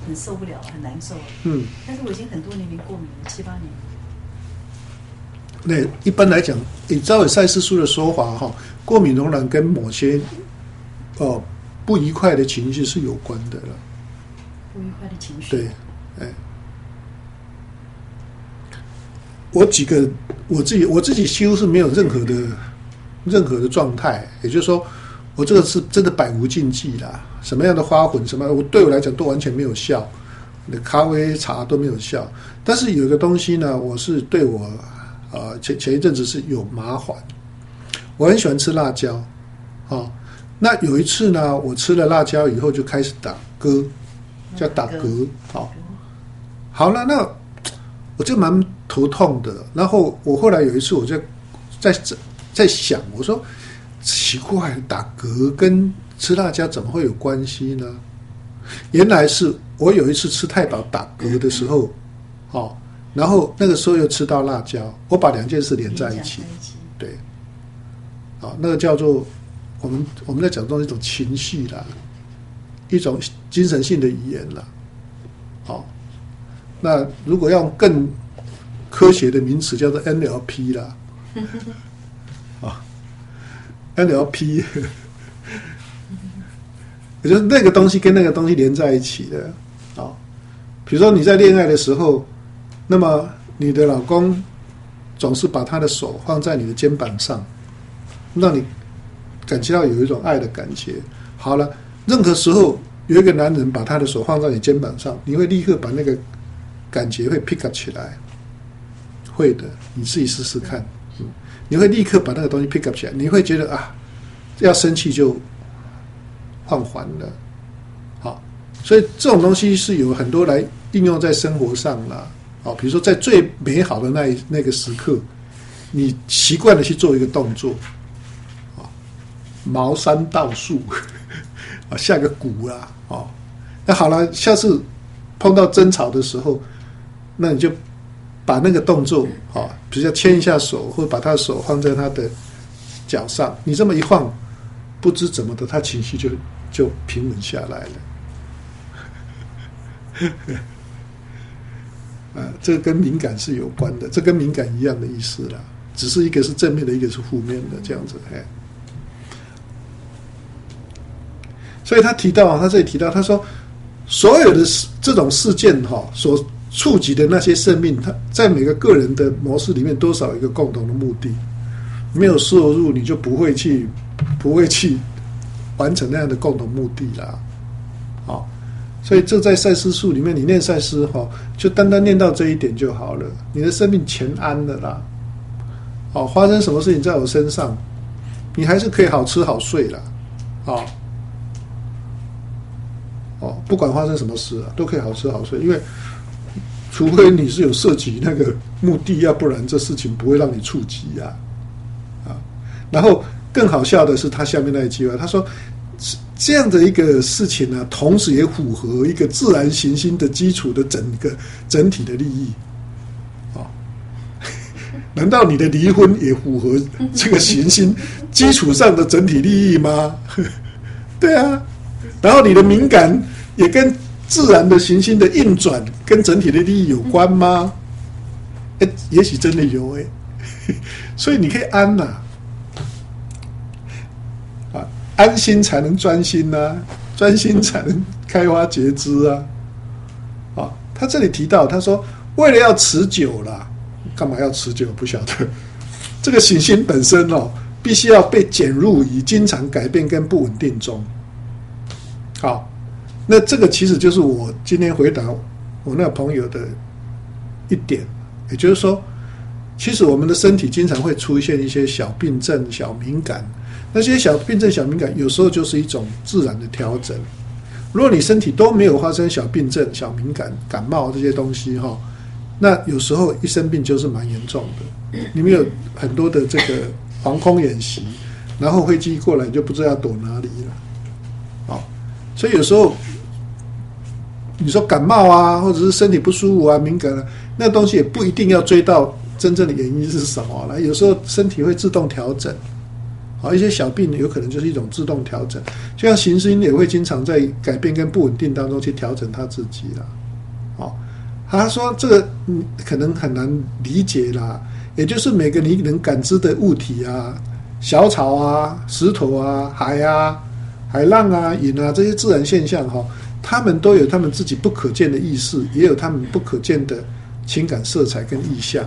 很受不了，很难受。 嗯， 但是我已经很多年没过敏了，七八年。 那一般来讲，以照尔赛斯书的说法哈，过敏仍然跟某些哦不愉快的情绪是有关的了。 不愉快的情绪。 对，哎，我几个我自己我自己几乎是没有任何的任何的状态，也就是说，我这个是真的百无禁忌啦。什么样的花粉，什么我对我来讲都完全没有效，咖啡茶都没有效。但是有一个东西呢，我是对我呃前前一阵子是有麻烦。我很喜欢吃辣椒，哦，那有一次呢，我吃了辣椒以后就开始打嗝，叫打嗝，好，好了，那我就蛮头痛的。然后我后来有一次，我就在在想，我说奇怪，打嗝跟吃辣椒怎么会有关系呢？原来是我有一次吃太饱打嗝的时候，哦，然后那个时候又吃到辣椒，我把两件事连在一起，对，啊、哦，那个叫做我们我们在讲中一种情绪啦，一种精神性的语言啦，好、哦，那如果用更科学的名词叫做 N L P 啦，啊 ，N L P。也就是那个东西跟那个东西连在一起的啊、哦，比如说你在恋爱的时候，那么你的老公总是把他的手放在你的肩膀上，让你感觉到有一种爱的感觉。好了，任何时候有一个男人把他的手放在你肩膀上，你会立刻把那个感觉会 pick up 起来，会的，你自己试试看，嗯，你会立刻把那个东西 pick up 起来，你会觉得啊，要生气就放缓了，好，所以这种东西是有很多来应用在生活上啦，好，比如说在最美好的那一那个时刻，你习惯的去做一个动作，啊，茅山道术，啊，下个蛊啦，哦，那好了，下次碰到争吵的时候，那你就把那个动作，啊，比如说牵一下手，或者把他的手放在他的脚上，你这么一晃，不知怎么的，他情绪就就平稳下来了。啊，这跟敏感是有关的，这跟敏感一样的意思啦，只是一个是正面的，一个是负面的，这样子。哎，所以他提到，他这里提到，他说，所有的这种事件哈，所触及的那些生命，他在每个个人的模式里面，多少有一个共同的目的。没有摄入，你就不会去，不会去完成那样的共同目的啦。好，所以这在赛斯书里面，你念赛斯哈，就单单念到这一点就好了，你的生命全安了啦。好，发生什么事情在我身上，你还是可以好吃好睡啦。好，哦，不管发生什么事啊，都可以好吃好睡，因为除非你是有涉及那个目的，要不然这事情不会让你触及啊。然后更好笑的是，他下面那一句话，他说：“这样的一个事情呢，同时也符合一个自然行星的基础的整个整体的利益。”啊，难道你的离婚也符合这个行星基础上的整体利益吗？对啊，然后你的敏感也跟自然的行星的运转跟整体的利益有关吗？哎，也许真的有哎，所以你可以安呐、啊。安心才能专心啊，专心才能开花结枝啊！啊，他这里提到，他说为了要持久啦，干嘛要持久？不晓得。这个行星本身哦，必须要被卷入以经常改变跟不稳定中。好，那这个其实就是我今天回答我那个朋友的一点，也就是说，其实我们的身体经常会出现一些小病症、小敏感。那些小病症、小敏感，有时候就是一种自然的调整。如果你身体都没有发生小病症、小敏感、感冒这些东西哈，那有时候一生病就是蛮严重的。你们有很多的这个防空演习，然后飞机过来你就不知道要躲哪里了。好，所以有时候你说感冒啊，或者是身体不舒服啊、敏感啊，那东西也不一定要追到真正的原因是什么了。有时候身体会自动调整。 好，一些小病有可能就是一种自动调整，就像行星也会经常在改变跟不稳定当中去调整它自己啦。好，他说这个嗯可能很难理解啦，也就是每个你能感知的物体啊，小草啊、石头啊、海啊、海浪啊、云啊这些自然现象哈，他们都有他们自己不可见的意识，也有他们不可见的情感色彩跟意象。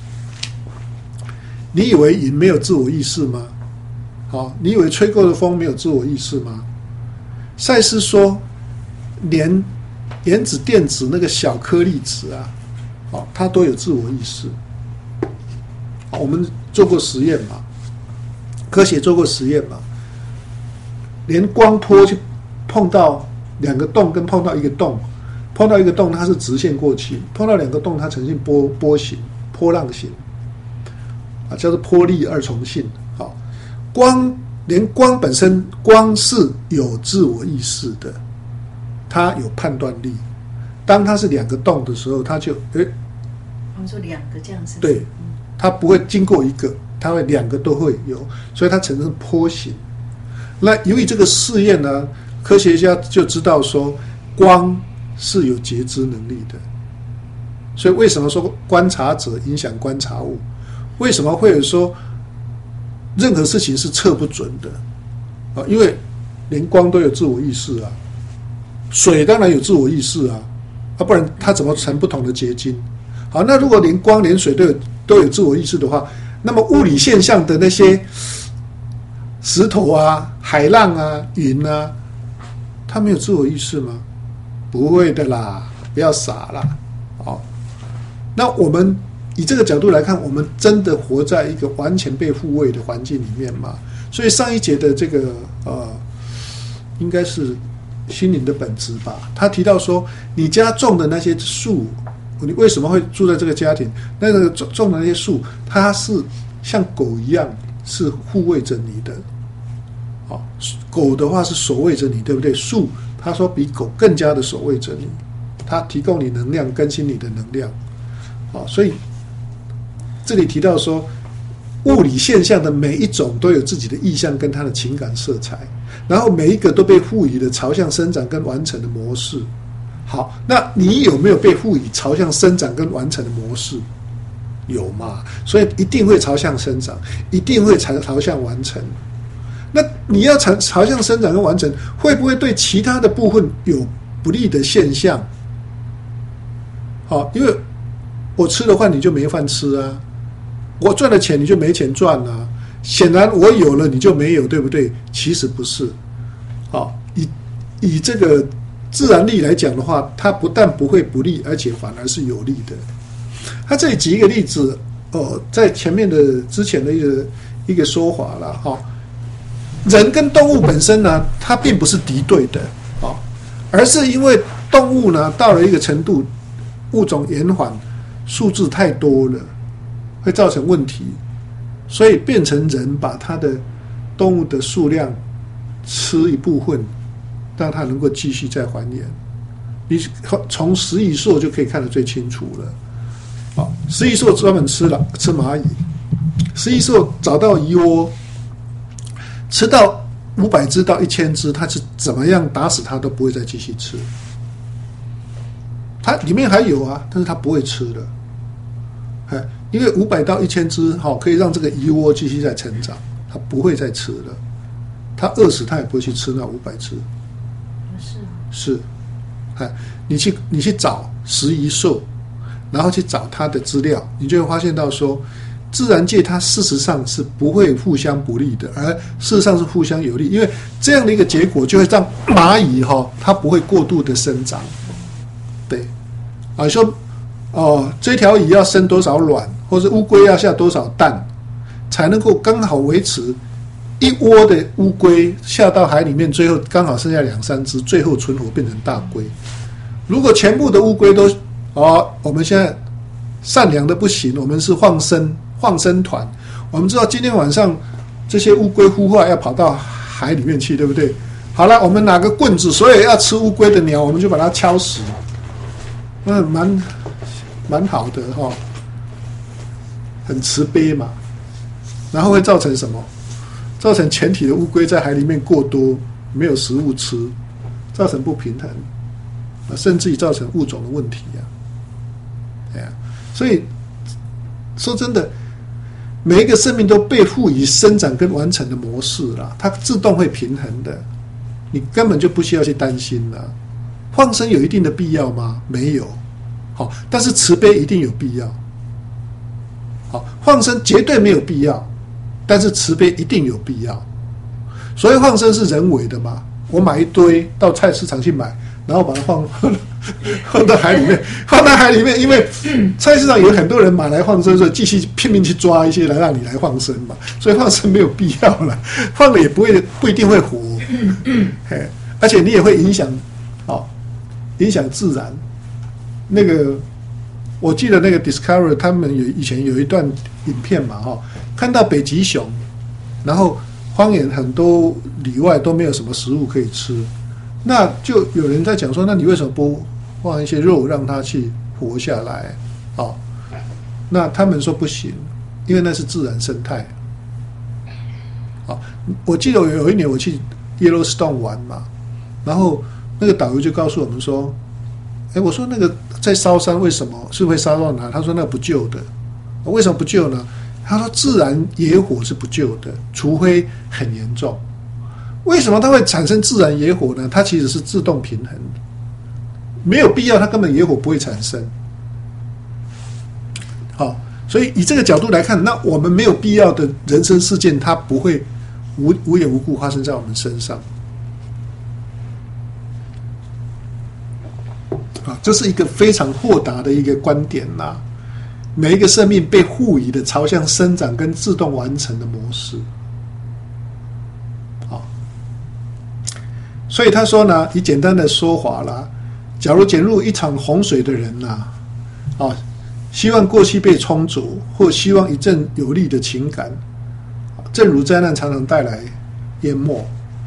你以为云没有自我意识吗？好，你以为吹过的风没有自我意识吗？赛斯说，连原子电子那个小颗粒子啊，好，它都有自我意识。好，我们做过实验嘛，科学做过实验嘛，连光波去碰到两个洞跟碰到一个洞，碰到一个洞它是直线过去，碰到两个洞它呈现波波形、波浪形。啊，叫做波粒二重性。好，光连光本身，光是有自我意识的，它有判断力。当它是两个洞的时候，它就诶， 我们说两个这样子， 对，它不会经过一个，它会两个都会有，所以它呈现波形。那由于这个试验呢，科学家就知道说，光是有觉知能力的。所以为什么说观察者影响观察物？为什么会有说任何事情是测不准的啊？因为连光都有自我意识啊，水当然有自我意识啊，啊，不然它怎么成不同的结晶？好，那如果连光连水都有都有自我意识的话，那么物理现象的那些石头啊、海浪啊、云啊，它没有自我意识吗？不会的啦，不要傻啦。好，那我们以这个角度来看，我们真的活在一个完全被护卫的环境里面嘛？所以上一节的这个呃，应该是心灵的本质吧。他提到说，你家种的那些树，你为什么会住在这个家庭？那个种种的那些树，它是像狗一样，是护卫着你的。好，狗的话是守卫着你，对不对？树他说比狗更加的守卫着你，它提供你能量，更新你的能量。好，所以这里提到说，物理现象的每一种都有自己的意象跟它的情感色彩，然后每一个都被赋予了朝向生长跟完成的模式。好，那你有没有被赋予朝向生长跟完成的模式？有嘛？所以一定会朝向生长，一定会朝朝向完成。那你要朝朝向生长跟完成，会不会对其他的部分有不利的现象？好，因为我吃了饭你就没饭吃啊，我赚了钱你就没钱赚啊，显然我有了你就没有，对不对？其实不是。好，以以这个自然力来讲的话，它不但不会不利，而且反而是有利的。他这里举一个例子哦，在前面的之前的一个一个说法了哈、哦，人跟动物本身呢，它并不是敌对的哦，而是因为动物呢到了一个程度，物种延缓。数字太多了，会造成问题，所以变成人把它的动物的数量吃一部分，让它能够继续再繁衍。你从食蚁兽就可以看得最清楚了。好，食蚁兽专门吃了吃蚂蚁，食蚁兽找到蚁窝，吃到五百只到一千只，它是怎么样打死它都不会再继续吃。它里面还有啊，但是它不会吃了。因为五百到一千只，好，可以让这个蚁窝继续再成长，它不会再吃了。它饿死，它也不会去吃那五百只。 是是，哎，你去你去找食蚁兽，然后去找它的资料，你就会发现到说，自然界它事实上是不会互相不利的，而事实上是互相有利。因为这样的一个结果，就会让蚂蚁哈、哦，它不会过度的生长。对，啊，说。哦，这条蚁要生多少卵，或者乌龟要下多少蛋，才能够刚好维持一窝的乌龟下到海里面，最后刚好剩下两三只，最后存活变成大龟。如果全部的乌龟都哦，我们现在善良的不行，我们是放生放生团。我们知道今天晚上这些乌龟孵化要跑到海里面去，对不对？好了，我们拿个棍子，所有要吃乌龟的鸟，我们就把它敲死。嗯，蛮。蛮好的哈、哦，很慈悲嘛，然后会造成什么？ 造成全体的乌龟在海里面过多，没有食物吃，造成不平衡，甚至于造成物种的问题啊。哎呀，所以说真的，每一个生命都被赋予生长跟完成的模式啦，它自动会平衡的，你根本就不需要去担心啦。放生有一定的必要吗？没有。好，但是慈悲一定有必要。好，放生绝对没有必要，但是慈悲一定有必要。所以放生是人为的嘛，我买一堆到菜市场去买，然后把它放放到海里面，放到海里面，因为菜市场有很多人买来放生，所以继续拼命去抓一些来让你来放生嘛，所以放生没有必要了，放了也不会不一定会活，而且你也会影响，哦，影响自然。那个我记得那个 Discovery 他们有以前有一段影片嘛，哈，看到北极熊，然后荒野很多里外都没有什么食物可以吃，那就有人在讲说，那你为什么不放一些肉让它去活下来？哦，那他们说不行，因为那是自然生态。哦，我记得有一年我去 Yellowstone 玩嘛，然后那个导游就告诉我们说，哎，我说那个在烧山为什么是会烧到哪？他说那不救的，为什么不救呢？他说自然野火是不救的，除非很严重。为什么它会产生自然野火呢？它其实是自动平衡的，没有必要，它根本野火不会产生。好，所以以这个角度来看，那我们没有必要的人生事件，它不会无无缘无故发生在我们身上。啊，这是一个非常豁达的一个观点啦。每一个生命被赋予的朝向生长跟自动完成的模式。好，所以他说呢，以简单的说法啦，假如卷入一场洪水的人呐，啊，希望过去被冲走，或希望一阵有利的情感，正如灾难常常带来淹没。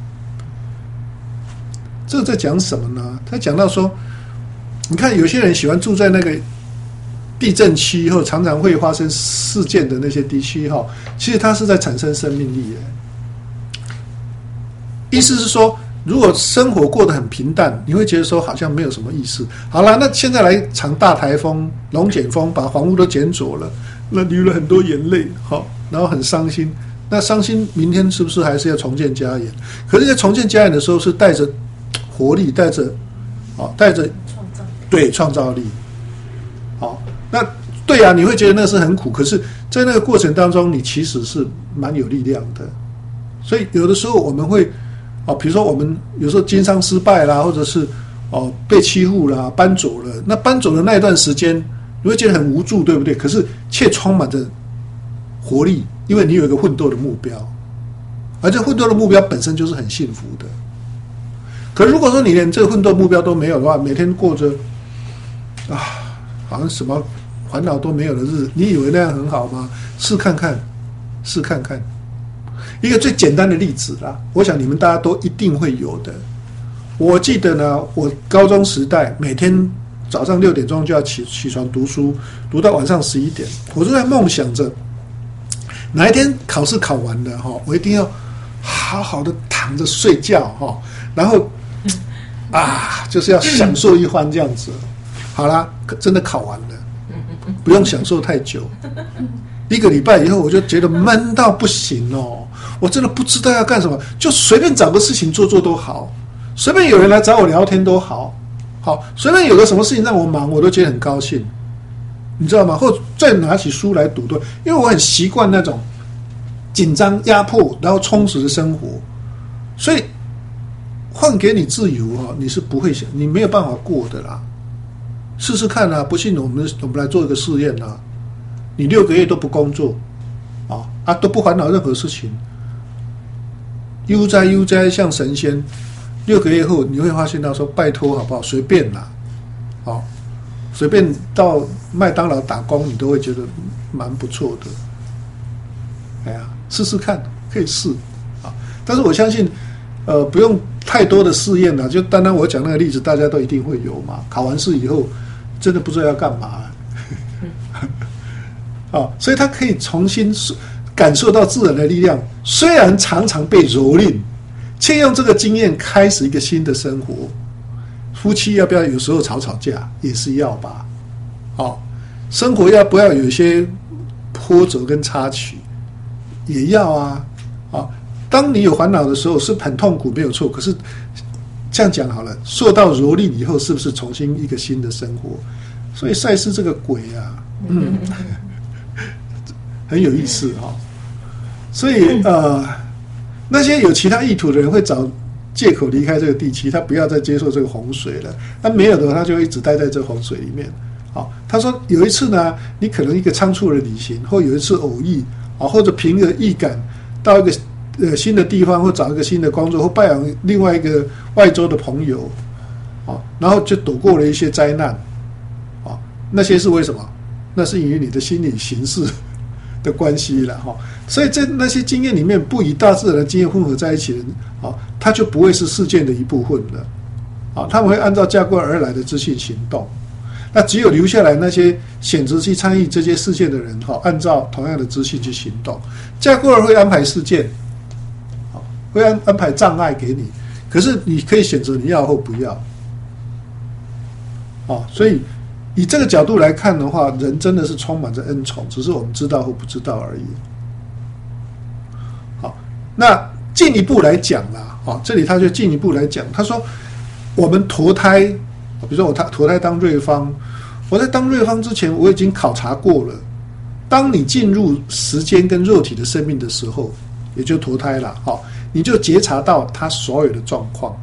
这在讲什么呢？他讲到说，你看有些人喜欢住在那个地震区后常常会发生事件的那些地区哈，其实它是在产生生命力的。意思是说，如果生活过得很平淡，你会觉得说好像没有什么意思。好了，那现在来场大台风、龙卷风，把房屋都卷走了，那流了很多眼泪，好，然后很伤心。那伤心，明天是不是还是要重建家园？可是，在重建家园的时候，是带着活力，带着，哦，带着创造对创造力，好。那对啊，你会觉得那是很苦，可是，在那个过程当中，你其实是蛮有力量的。所以有的时候我们会，哦，比如说我们有时候经商失败啦，或者是哦被欺负啦，搬走了。那搬走的那一段时间，你会觉得很无助，对不对？可是却充满着活力，因为你有一个奋斗的目标，而这奋斗的目标本身就是很幸福的。可如果说你连这个奋斗目标都没有的话，每天过着啊，好像什么烦恼都没有的日子，你以为那样很好吗？试看看，试看看。一个最简单的例子啦，我想你们大家都一定会有的。我记得呢，我高中时代每天早上六点钟就要起起床读书，读到晚上十一点，我就在梦想着哪一天考试考完了哈，我一定要好好的躺着睡觉哈，然后啊，就是要享受一番这样子。好啦，真的考完了，不用享受太久。一个礼拜以后，我就觉得闷到不行哦，我真的不知道要干什么，就随便找个事情做做都好，随便有人来找我聊天都好，好，随便有个什么事情让我忙，我都觉得很高兴，你知道吗？或再拿起书来读，对，因为我很习惯那种紧张、压迫，然后充实的生活，所以换给你自由哦，你是不会想，你没有办法过的啦。试试看啊，不信我们我们来做一个试验啊。你六个月都不工作，啊啊都不烦恼任何事情，悠哉悠哉像神仙。六个月后你会发现到说，拜托好不好？随便啦，好、哦，随便到麦当劳打工，你都会觉得蛮不错的。哎呀，试试看，可以试啊。但是我相信，呃，不用太多的试验了，就单单我讲那个例子，大家都一定会有嘛。考完试以后，真的不知道要干嘛。啊，所以他可以重新， 感受到自然的力量，虽然常常被蹂躏，却用这个经验开始一个新的生活。夫妻要不要有时候吵吵架，也是要吧？哦，生活要不要有一些波折跟插曲，也要啊。啊，当你有烦恼的时候是很痛苦，没有错。可是这样讲好了，受到蹂躏以后，是不是重新一个新的生活？所以赛斯这个鬼啊，嗯，很有意思哈、哦。所以呃，那些有其他意图的人会找借口离开这个地区，他不要再接受这个洪水了。那没有的话，他就一直待在这个洪水里面。好、哦，他说有一次呢，你可能一个仓促的旅行，或有一次偶遇啊、哦，或者凭着预感到一个呃新的地方，或找一个新的工作，或拜访另外一个外州的朋友，啊、哦，然后就躲过了一些灾难，啊、哦，那些是为什么？那是因为你的心理形式的关系了哈、哦。所以在那些经验里面，不与大自然的经验混合在一起的人，啊、哦，他就不会是事件的一部分了，啊、哦，他们会按照架构而来的资讯行动。那只有留下来那些选择去参与这些事件的人，哈，按照同样的资讯去行动。架构二会安排事件，好，会安安排障碍给你，可是你可以选择你要或不要。哦，所以以这个角度来看的话，人真的是充满着恩宠，只是我们知道或不知道而已。好，那进一步来讲啦，哦，这里他就进一步来讲，他说我们投胎。比如说我投胎当瑞芳，我在当瑞芳之前，我已经考察过了。当你进入时间跟肉体的生命的时候，也就投胎了，好，你就觉察到他所有的状况。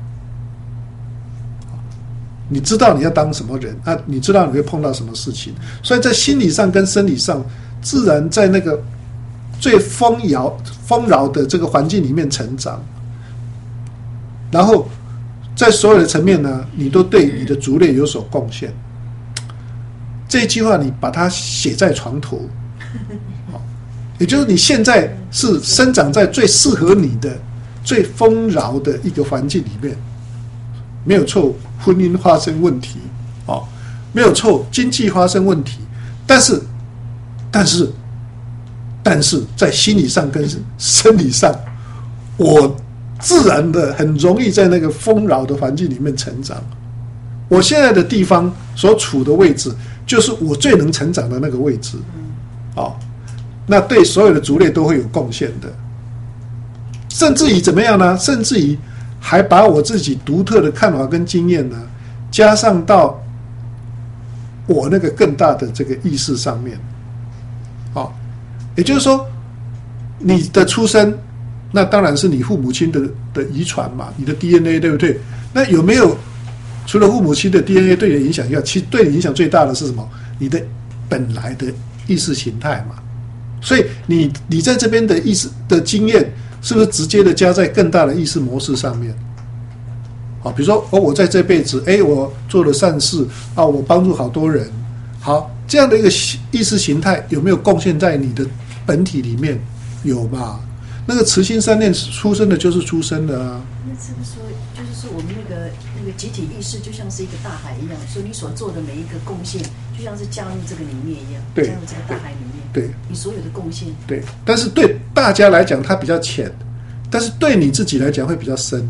你知道你要当什么人啊？你知道你会碰到什么事情，所以在心理上跟生理上，自然在那个最丰饶丰饶的这个环境里面成长，然后。在所有的层面呢，你都对你的族类有所贡献。这一句话你把它写在床头，也就是你现在是生长在最适合你的、最丰饶的一个环境里面，没有错。婚姻发生问题，哦，没有错，经济发生问题，但是，但是，但是在心理上跟生理上，我。自然的很容易在那个丰饶的环境里面成长。我现在的地方所处的位置，就是我最能成长的那个位置。哦，那对所有的族类都会有贡献的。甚至于怎么样呢？甚至于还把我自己独特的看法跟经验呢，加上到我那个更大的这个意识上面。哦，也就是说，你的出生。那当然是你父母亲的的遗传嘛，你的 D N A 对不对？那有没有除了父母亲的 D N A 对你的影响以外，其实对你影响最大的是什么？你的本来的意识形态嘛。所以你你在这边的意识的经验，是不是直接的加在更大的意识模式上面？好，比如说哦，我在这辈子，哎，我做了善事啊，我帮助好多人，好，这样的一个意识形态有没有贡献在你的本体里面？有嘛？那个慈心善念出生的就是出生的啊。 那是不是说，就是说我们那个那个集体意识就像是一个大海一样，所以你所做的每一个贡献，就像是加入这个里面一样， 对， 加入这个大海里面。 对， 你所有的贡献。 对，但是对大家来讲它比较浅，但是对你自己来讲会比较深。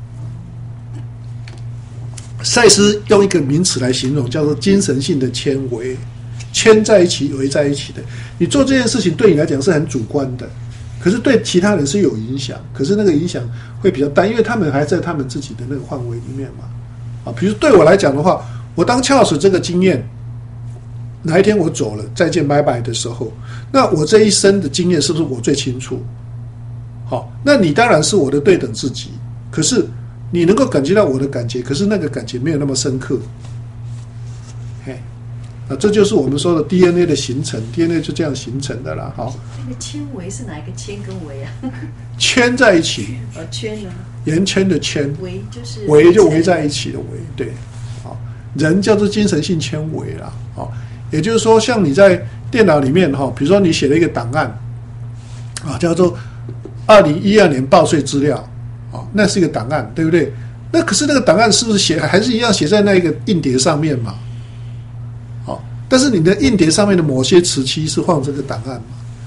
赛斯用一个名词来形容，叫做精神性的纤维，牵在一起、围在一起的。你做这件事情对你来讲是很主观的。可是对其他人是有影响，可是那个影响会比较大，因为他们还在他们自己的那个范围里面嘛。啊，比如对我来讲的话，我当翘楚这个经验，哪一天我走了，再见拜拜的时候，那我这一生的经验是不是我最清楚？好，那你当然是我的对等自己，可是你能够感觉到我的感觉，可是那个感觉没有那么深刻。嘿。啊，这就是我们说的 D N A 的形成 ，D N A 就这样形成的啦。好， 那个纤维是哪一个纤跟维啊？ 圈在一起。 呃，圈呢？ 圆圈的圈。 围就是围就围在一起的围，对。好，人叫做精神性纤维啦。好，也就是说，像你在电脑里面哈，比如说你写了一个档案，啊，叫做二零一二年报税资料，啊，那是一个档案，对不对？那可是那个档案是不是写还是一样写在那个硬碟上面嘛？但是你的硬碟上面的某些磁器是放这个档案嘛？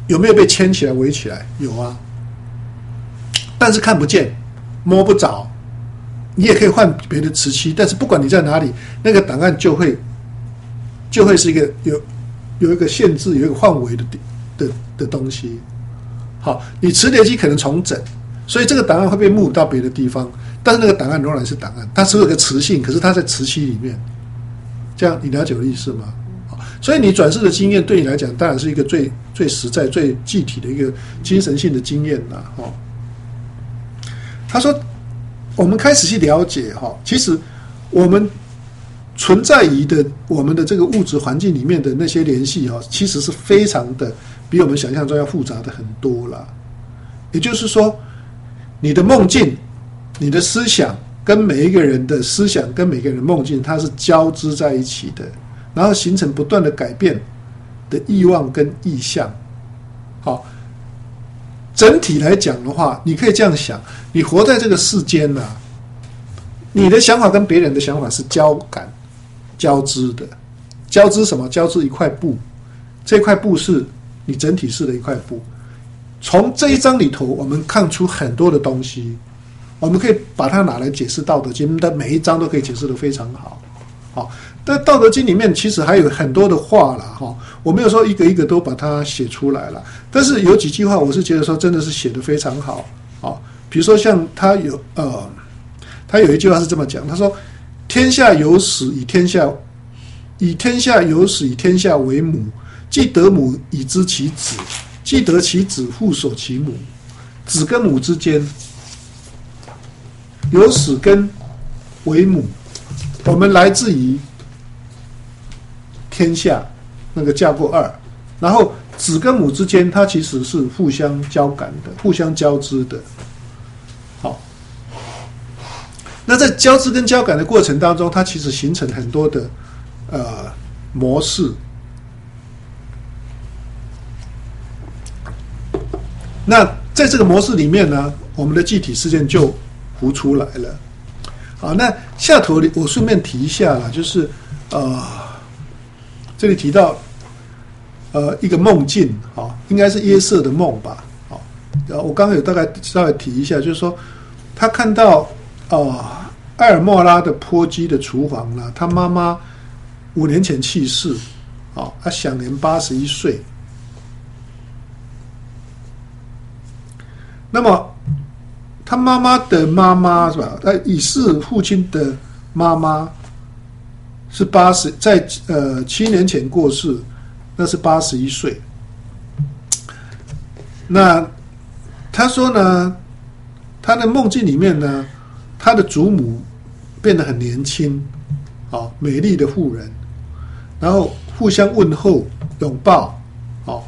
有没有被牵起来围起来？有啊，但是看不见，摸不着。你也可以换别的磁吸，但是不管你在哪里，那个档案就会就会是一个有有一个限制、有一个范围的的的东西。好，你磁碟机可能重整，所以这个档案会被 move 到别的地方，但是那个档案仍然是档案，它是有一个磁性，可是它在磁吸里面。这样你了解我的意思吗？所以你转世的经验对你来讲，当然是一个最最实在、最具体的一个精神性的经验啦。哦，他说，我们开始去了解哈，其实我们存在于的我们的这个物质环境里面的那些联系哈，其实是非常的比我们想象中要复杂的很多啦。也就是说，你的梦境、你的思想跟每一个人的思想跟每个人的梦境，它是交织在一起的。然后形成不断的改变的欲望跟意向。好，整体来讲的话，你可以这样想：你活在这个世间啊，你的想法跟别人的想法是交感、交织的。交织什么？交织一块布，这块布是你整体式的一块布。从这一章里头，我们看出很多的东西，我们可以把它拿来解释《道德经》，但每一章都可以解释得非常好。好，但《道德经》里面其实还有很多的话啦，哈，我没有说一个一个都把它写出来了，但是有几句话我是觉得说真的是写得非常好，好，比如说像他有呃，他有一句话是这么讲，他说：“天下有始，以天下以天下有始，以天下为母，既得母，以知其子；既得其子，复守其母。子跟母之间，有始跟为母。”我们来自于天下那个架构二，然后子跟母之间，它其实是互相交感的，互相交织的。好，那在交织跟交感的过程当中，它其实形成很多的呃模式。那在这个模式里面呢，我们的具体事件就浮出来了。好，那下头我顺便提一下啦，就是呃，这里提到呃一个梦境，好，应该是耶瑟的梦吧，好，我刚刚有大概稍微提一下，就是说他看到呃埃尔莫拉的坡基的厨房啦，他妈妈五年前去世，好，他享年八十一岁，那么。他妈妈的妈妈是吧？他以示父亲的妈妈是八十，在呃七年前过世，那是八十一岁。那他说呢，他的梦境里面呢，他的祖母变得很年轻，哦，美丽的妇人，然后互相问候、拥抱，哦。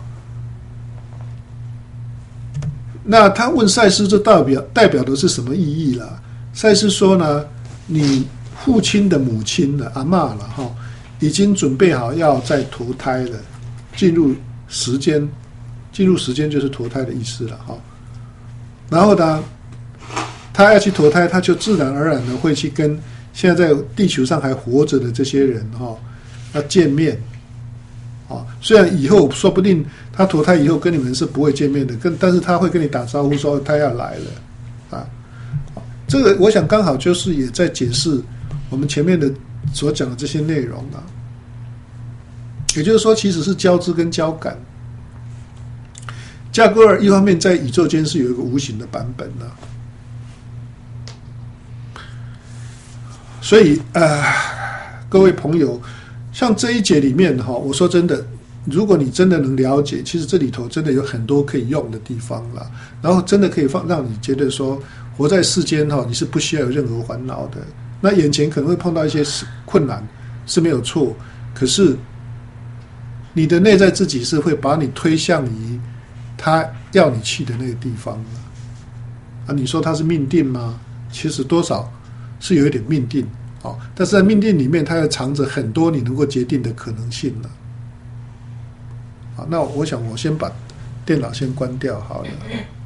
那他问赛斯，这代表代表的是什么意义啦？赛斯说呢，你父亲的母亲呢，阿嬷了哈，已经准备好要再投胎了，进入时间，进入时间就是投胎的意思了哈。然后呢，他要去投胎，他就自然而然的会去跟现在在地球上还活着的这些人哈，要见面。啊，虽然以后说不定他投胎以后跟你们是不会见面的，跟但是他会跟你打招呼说他要来了，啊，这个我想刚好就是也在解释我们前面的所讲的这些内容啊。也就是说，其实是交织跟交感。架构二一方面在宇宙间是有一个无形的版本的、啊，所以呃，各位朋友。像这一节里面哈，我说真的，如果你真的能了解，其实这里头真的有很多可以用的地方啦。然后真的可以放让你觉得说，活在世间哈，你是不需要有任何烦恼的。那眼前可能会碰到一些困难是没有错，可是你的内在自己是会把你推向于他要你去的那个地方啊。你说他是命定吗？其实多少是有一点命定。好，但是在命定里面，它又藏着很多你能够决定的可能性了。好，那我想我先把电脑先关掉好了。